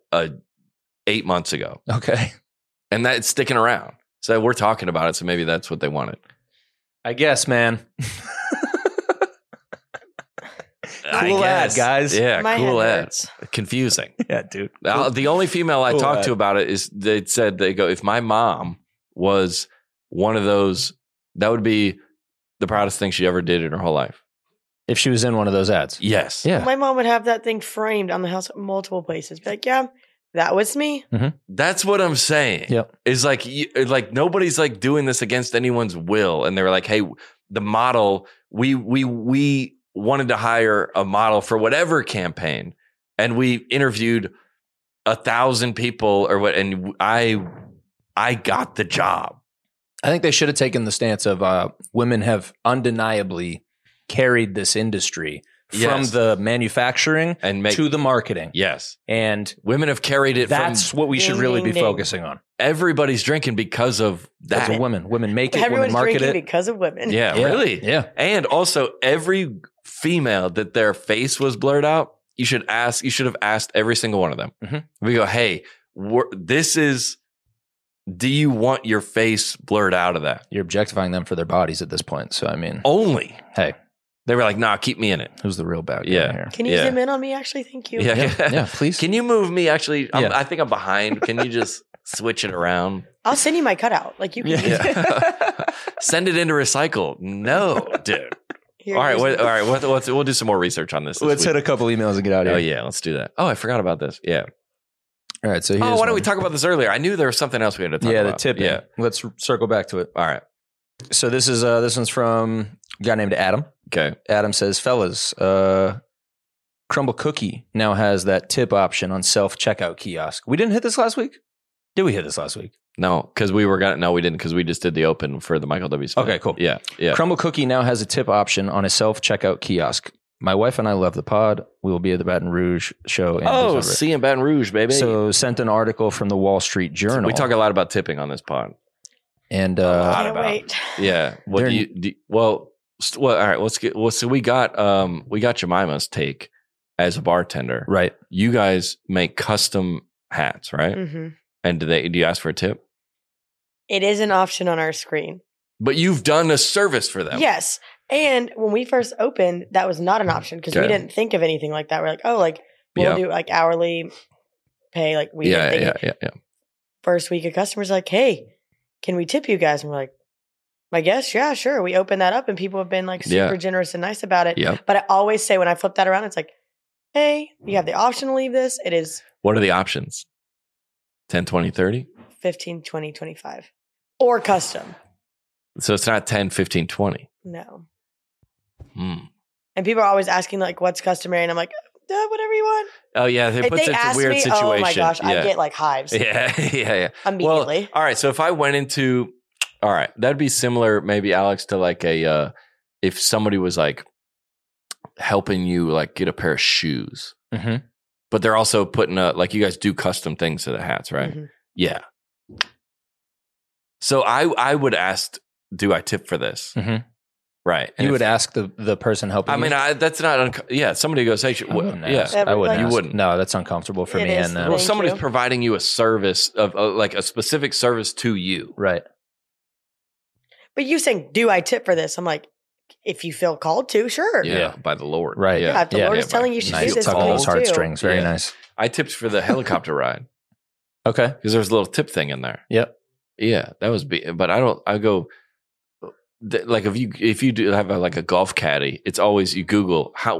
8 months ago. Okay. And that's sticking around. So we're talking about it. So maybe that's what they wanted. I guess, man. Cool ad, guys. Yeah, cool ad. Confusing. Yeah, dude. The only female I talked to about it is they said, if my mom was one of those, that would be the proudest thing she ever did in her whole life. If she was in one of those ads. Yes. Yeah. My mom would have that thing framed on the house at multiple places. Be like, yeah, that was me. Mm-hmm. That's what I'm saying. Yep. Is like nobody's like doing this against anyone's will. And they were like, hey, the model, we wanted to hire a model for whatever campaign. And we interviewed 1,000 people or what. And I got the job. I think they should have taken the stance of women have undeniably carried this industry from the manufacturing to the marketing. Yes. And women have carried it. That's what we should really be focusing on. Everybody's drinking because of that. Because of women. Women make it, Everyone's women market drinking it. because of women. Yeah, really? Yeah. And also every female that their face was blurred out, you should have asked every single one of them. Mm-hmm. We go, hey, do you want your face blurred out of that? You're objectifying them for their bodies at this point. So, I mean. Only. Hey. They were like, nah, keep me in it. Who's the real bad guy here? Can you zoom in on me, actually? Thank you. Yeah, please. Can you move me, actually? I think I'm behind. Can you just switch it around? I'll send you my cutout. Like you can Send it into recycle. No, dude. All right. We'll do some more research on this. Let's hit a couple emails and get out of here. Oh, yeah. Let's do that. Oh, I forgot about this. Yeah. All right. So why don't we talk about this earlier? I knew there was something else we had to talk about. Yeah, the tipping. Yeah. Let's circle back to it. All right. So this one's from a guy named Adam. Okay. Adam says, fellas, Crumble Cookie now has that tip option on self-checkout kiosk. We didn't hit this last week? Did we hit this last week? No, because we didn't, because we just did the open for the Michael W. Smith. Okay, cool. Yeah. Crumble Cookie now has a tip option on a self-checkout kiosk. My wife and I love the pod. We will be at the Baton Rouge show. See you in Baton Rouge, baby. So sent an article from the Wall Street Journal. We talk a lot about tipping on this pod. And wait. Yeah. What all right, let's get, so we got Jemima's take as a bartender. Right. You guys make custom hats, right? Mm-hmm. And do you ask for a tip? It is an option on our screen. But you've done a service for them. Yes. And when we first opened, that was not an option because we didn't think of anything like that. We're like, we'll do like hourly pay. Like we didn't think yeah. First week of customers like, hey, can we tip you guys? And we're like, I guess, yeah, sure. We opened that up and people have been like super generous and nice about it. Yeah. But I always say when I flip that around, it's like, hey, you have the option to leave this. It is. What are the options? 10, 20, 30? 15, 20, 25. Or custom. So it's not 10, 15, 20. No. And people are always asking like, what's customary? And I'm like, whatever you want. Oh yeah, it puts it in a weird situation. Oh my gosh, I get like hives. Yeah. Immediately. Well, all right, so if I went into, all right, that'd be similar, maybe Alex, to like if somebody was like helping you like get a pair of shoes, but they're also putting like you guys do custom things to the hats, right? Mm-hmm. Yeah. So I would ask, do I tip for this? Mm-hmm. Right. And you would ask the person helping you? I mean, that's not, somebody goes, hey, I wouldn't. You wouldn't. No, that's uncomfortable for me. And well, somebody's providing you a service of like a specific service to you. Right. But you saying, do I tip for this? I'm like, if you feel called to, sure. Yeah, by the Lord. Right. Yeah, if the Lord is telling you should do this, all those heartstrings. Very nice. I tipped for the helicopter ride. Okay. Because there's a little tip thing in there. Yep. Yeah, that was, but I go, like if you do have like a golf caddy, it's always you Google how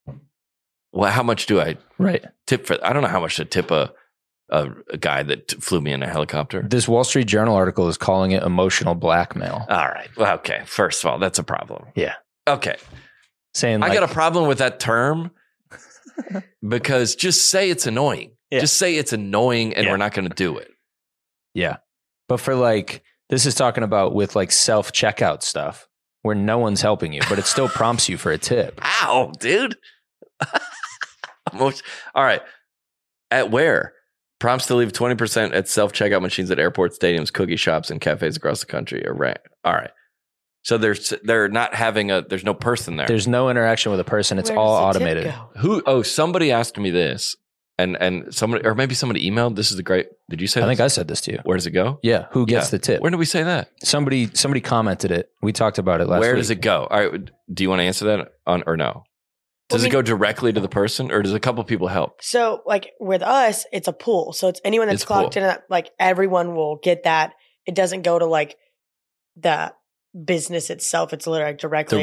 much do I tip for? I don't know how much to tip a guy that flew me in a helicopter. This Wall Street Journal article is calling it emotional blackmail. All right. Well, okay. First of all, that's a problem. Yeah. Okay. Saying I got a problem with that term because just say it's annoying. Yeah. Just say it's annoying and we're not going to do it. Yeah. But for like, this is talking about with like self-checkout stuff where no one's helping you, but it still prompts you for a tip. Ow, dude. All right. At where? Prompts to leave 20% at self-checkout machines at airports, stadiums, cookie shops, and cafes across the country. All right. So they're not having there's no person there. There's no interaction with a person. It's all automated. Somebody asked me this. And somebody, or maybe somebody emailed. This is the great. Did you say? I think I said this to you. Where does it go? Yeah. Who gets the tip? Where did we say that? Somebody commented it. We talked about it last week. Where does it go? All right. Do you want to answer that or no? Does it go directly to the person, or does a couple people help? So, like with us, it's a pool. So it's anyone that's clocked in. Like everyone will get that. It doesn't go to like the business itself. It's literally directly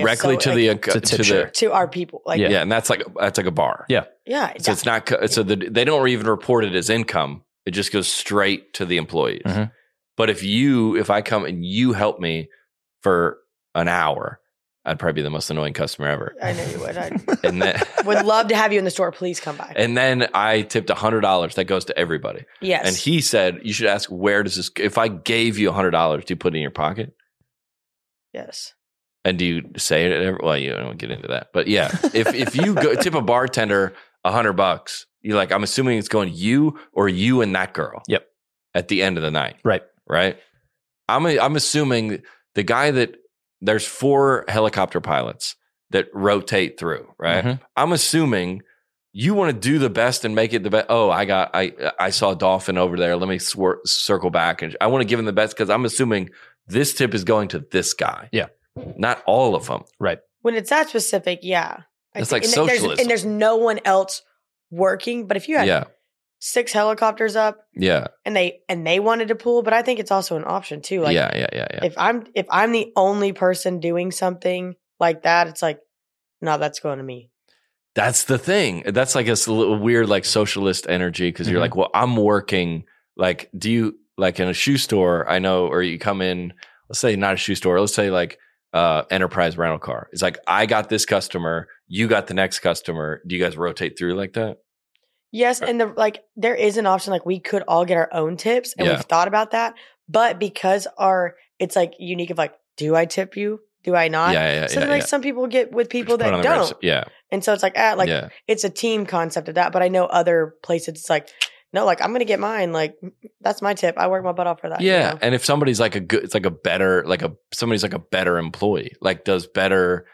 to our people. Like and that's like a bar. Yeah. So it's not. So they don't even report it as income. It just goes straight to the employees. Mm-hmm. But if I come and you help me for an hour, I'd probably be the most annoying customer ever. I know you would. And then would love to have you in the store. Please come by. And then I tipped $100. That goes to everybody. Yes. And he said you should ask, where does this? If I gave you $100, do you put it in your pocket? Yes. And do you say it? Well, you don't get into that, but yeah, if you go tip a bartender $100, you're like, I'm assuming it's going you or you and that girl. Yep. At the end of the night. Right. I'm assuming the guy that there's 4 helicopter pilots that rotate through. Right. Mm-hmm. I'm assuming you want to do the best and make it the best. Oh, I saw a dolphin over there. Let me circle back, and I want to give him the best because I'm assuming this tip is going to this guy. Yeah. Not all of them. Right. When it's that specific, yeah. It's like socialism. And there's no one else working. But if you had 6 helicopters up, and they wanted to pool, but I think it's also an option too. Like, If I'm the only person doing something like that, it's like, no, that's going to me. That's the thing. That's like a little weird, like socialist energy. Cause you're like, well, I'm working. Like, do you like in a shoe store? I know, or you come in, let's say not a shoe store. Let's say like enterprise rental car. It's like, I got this customer. You got the next customer. Do you guys rotate through like that? Yes. And there is an option. Like we could all get our own tips and we've thought about that. But because it's like unique of like, do I tip you? Do I not? So some people get with people that don't. And so it's like, it's a team concept of that. But I know other places, it's like, no, like I'm going to get mine. Like that's my tip. I work my butt off for that. Yeah. You know? And if somebody's like somebody's like a better employee, like does better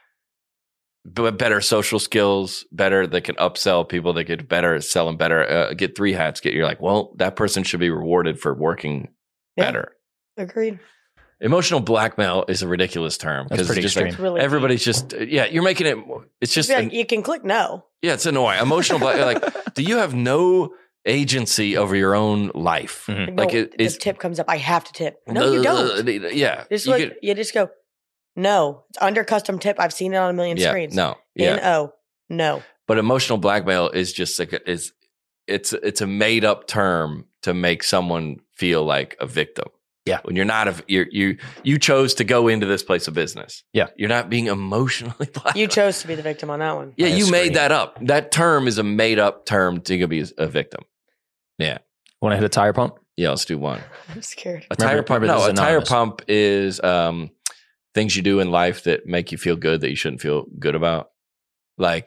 social skills, better, they can upsell people, they get better at selling better, get 3 hats, you're like, well, that person should be rewarded for working better. Agreed. Emotional blackmail is a ridiculous term because it's just like, really everybody's just you're making it. It's just you can click no. Yeah, it's annoying. Emotional blackmail. Like, do you have no agency over your own life? Like the tip comes up, I have to tip. No, you don't. Yeah, you just go. No, it's under custom tip. I've seen it on a million screens. No, no. But emotional blackmail is just like it's a made up term to make someone feel like a victim. Yeah. When you're not you chose to go into this place of business. Yeah. You're not being emotionally blackmailed. You chose to be the victim on that one. Yeah, you made that up. That term is a made up term to be a victim. Yeah. Want to hit a tire pump? Yeah, let's do one. I'm scared. A tire pump is things you do in life that make you feel good that you shouldn't feel good about. Like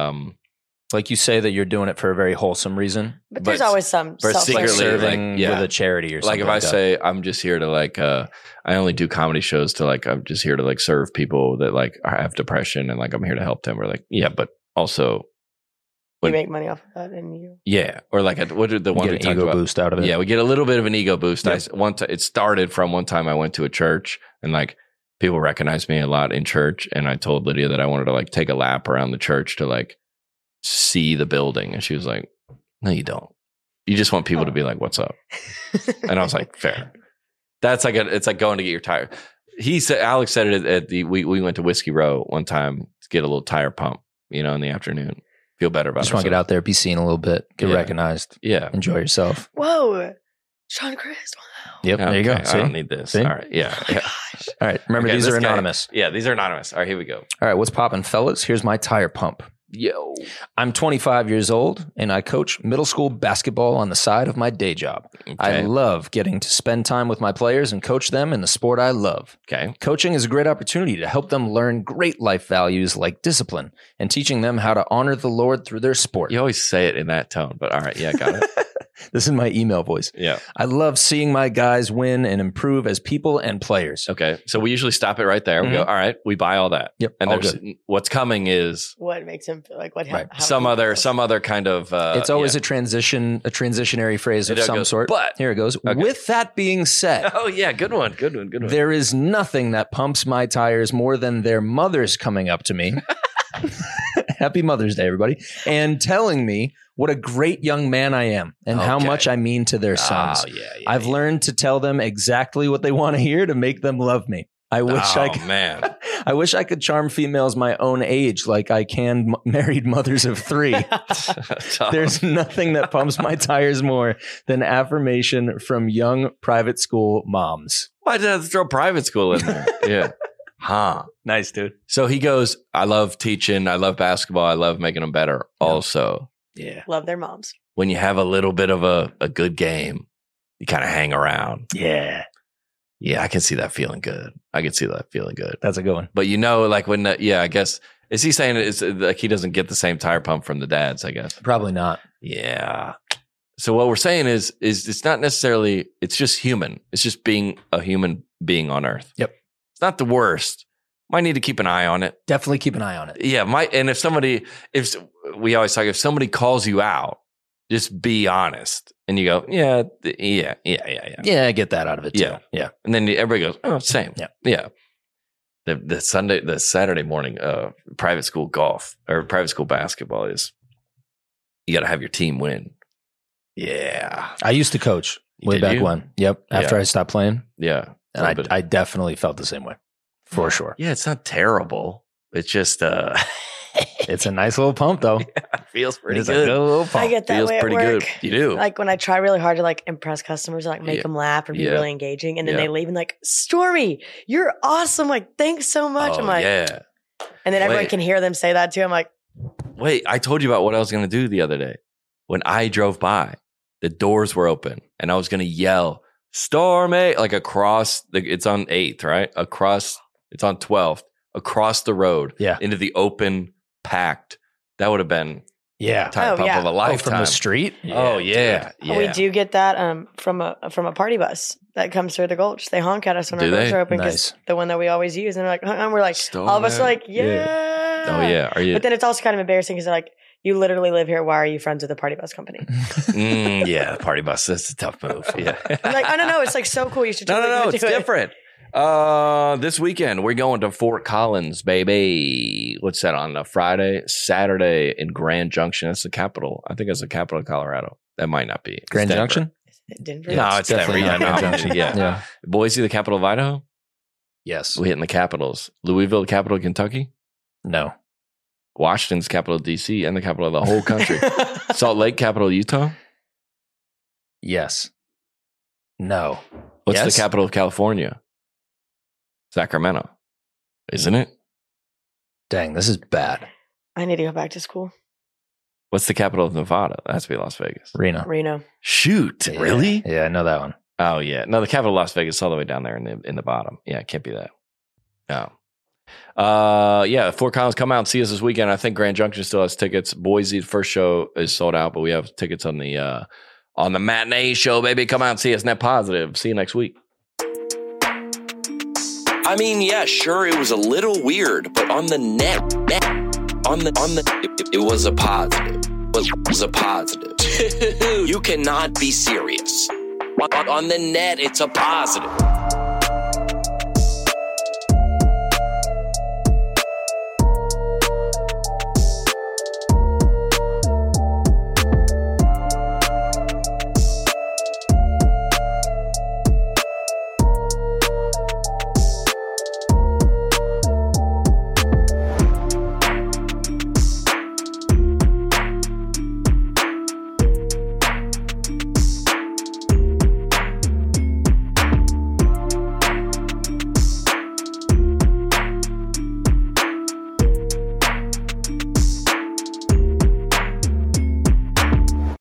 you say that you're doing it for a very wholesome reason. But there's always some self-serving with a charity or something. Like if I say I'm just here to I only do comedy shows to I'm just here to serve people that have depression and I'm here to help them. Or but also you make money off of that and you. Yeah. Or what did the one we get an ego boost out of it? Yeah, we get a little bit of an ego boost. Yep. It started from one time I went to a church and people recognized me a lot in church, and I told Lydia that I wanted to take a lap around the church to see the building, and she was like, "No, you don't. You just want people to be like, what's up?" And I was like, "Fair." That's it's like going to get your tire. Alex said it at we went to Whiskey Row one time to get a little tire pump, in the afternoon. Feel better about it. Just want to get out there, be seen a little bit, get recognized. Yeah. Enjoy yourself. Whoa. Sean Chris. Wow. Yep. Okay. There you go. I don't need this. See? All right. Yeah. Oh my gosh. All right. Remember, these are anonymous. Yeah. These are anonymous. All right. Here we go. All right. What's poppin', fellas? Here's my tire pump. Yo. I'm 25 years old and I coach middle school basketball on the side of my day job. Okay. I love getting to spend time with my players and coach them in the sport I love. Okay. Coaching is a great opportunity to help them learn great life values like discipline and teaching them how to honor the Lord through their sport. You always say it in that tone, but all right. Yeah, got it. This is my email voice. Yeah. I love seeing my guys win and improve as people and players. Okay. So we usually stop it right there. We go, all right, we buy all that. Yep. And what's coming is what makes him feel like what right. Some other kind of it's always a transitionary phrase of some sort. But here it goes. Okay. With that being said. Oh yeah, good one. There is nothing that pumps my tires more than their mothers coming up to me. Happy Mother's Day, everybody. And telling me what a great young man I am and how much I mean to their sons. I've learned to tell them exactly what they want to hear to make them love me. I wish I wish I could charm females my own age like I can married mothers of 3. There's nothing that pumps my tires more than affirmation from young private school moms. Why did I have to throw private school in there? Yeah. Huh. Nice, dude. So he goes, I love teaching. I love basketball. I love making them better. Also. Yeah. Love their moms. When you have a little bit of a good game, you kind of hang around. Yeah. Yeah, I can see that feeling good. That's a good one. But when, I guess, is he saying it's like he doesn't get the same tire pump from the dads, I guess? Probably not. Yeah. So what we're saying is it's not necessarily, it's just human. It's just being a human being on earth. Yep. It's not the worst. Might need to keep an eye on it. Definitely keep an eye on it. Yeah. And if we always talk, if somebody calls you out, just be honest. And you go, yeah. Yeah, I get that out of it too. Yeah. And then everybody goes, oh, same. Yeah. The Saturday morning private school golf or private school basketball is, you got to have your team win. Yeah. I used to coach way back when. Yep. After I stopped playing. Yeah. And I definitely felt the same way. For sure. Yeah, it's not terrible. It's just It's a nice little pump, though. Yeah, feels pretty good. A good little pump. I get that feels way pretty at work. good. You do. Like when I try really hard to like impress customers, like make them laugh or be really engaging, and then they leave and like, Stormy, you're awesome. Like, thanks so much. I'm like, yeah. And then everyone can hear them say that too. I'm like, wait, I told you about what I was going to do the other day. When I drove by, the doors were open and I was going to yell, Stormy, like across it's on 8th, right? It's on 12th, across the road into the open, packed. That would have been time pump of a lifetime. From the street? Yeah. We do get that from a party bus that comes through the Gulch. They honk at us when our doors are open because the one that we always use. And they're like, and we're like, all of us are like, yeah. Oh, yeah. Are you? But then it's also kind of embarrassing because they're like, you literally live here. Why are you friends with the party bus company? Yeah, the party bus. That's a tough move. Yeah. I'm like, I don't know. It's like so cool. You should No, it's different. This weekend, we're going to Fort Collins, baby. What's that on a Friday? Saturday in Grand Junction. That's the capital. I think that's the capital of Colorado. That might not be. Grand Junction? Denver? No, it's definitely Denver. Grand Junction. Yeah. Boise, the capital of Idaho? Yes. We hitting the capitals. Louisville, the capital of Kentucky? No. Washington's capital of D.C. and the capital of the whole country. Salt Lake, capital of Utah? Yes. No. What's the capital of California? Sacramento. Isn't it? Dang, this is bad. I need to go back to school. What's the capital of Nevada? That has to be Las Vegas. Reno. Shoot. Yeah. Really? Yeah, I know that one. Oh, yeah. No, the capital of Las Vegas is all the way down there in the bottom. Yeah, it can't be that. No. Fort Collins, come out and see us this weekend. I think Grand Junction still has tickets. Boise, the first show is sold out, but we have tickets on the matinee show, baby. Come out and see us. Net Positive. See you next week. I mean, yeah, sure, it was a little weird, but on the net, it was a positive. It was a positive. You cannot be serious. On the net, it's a positive.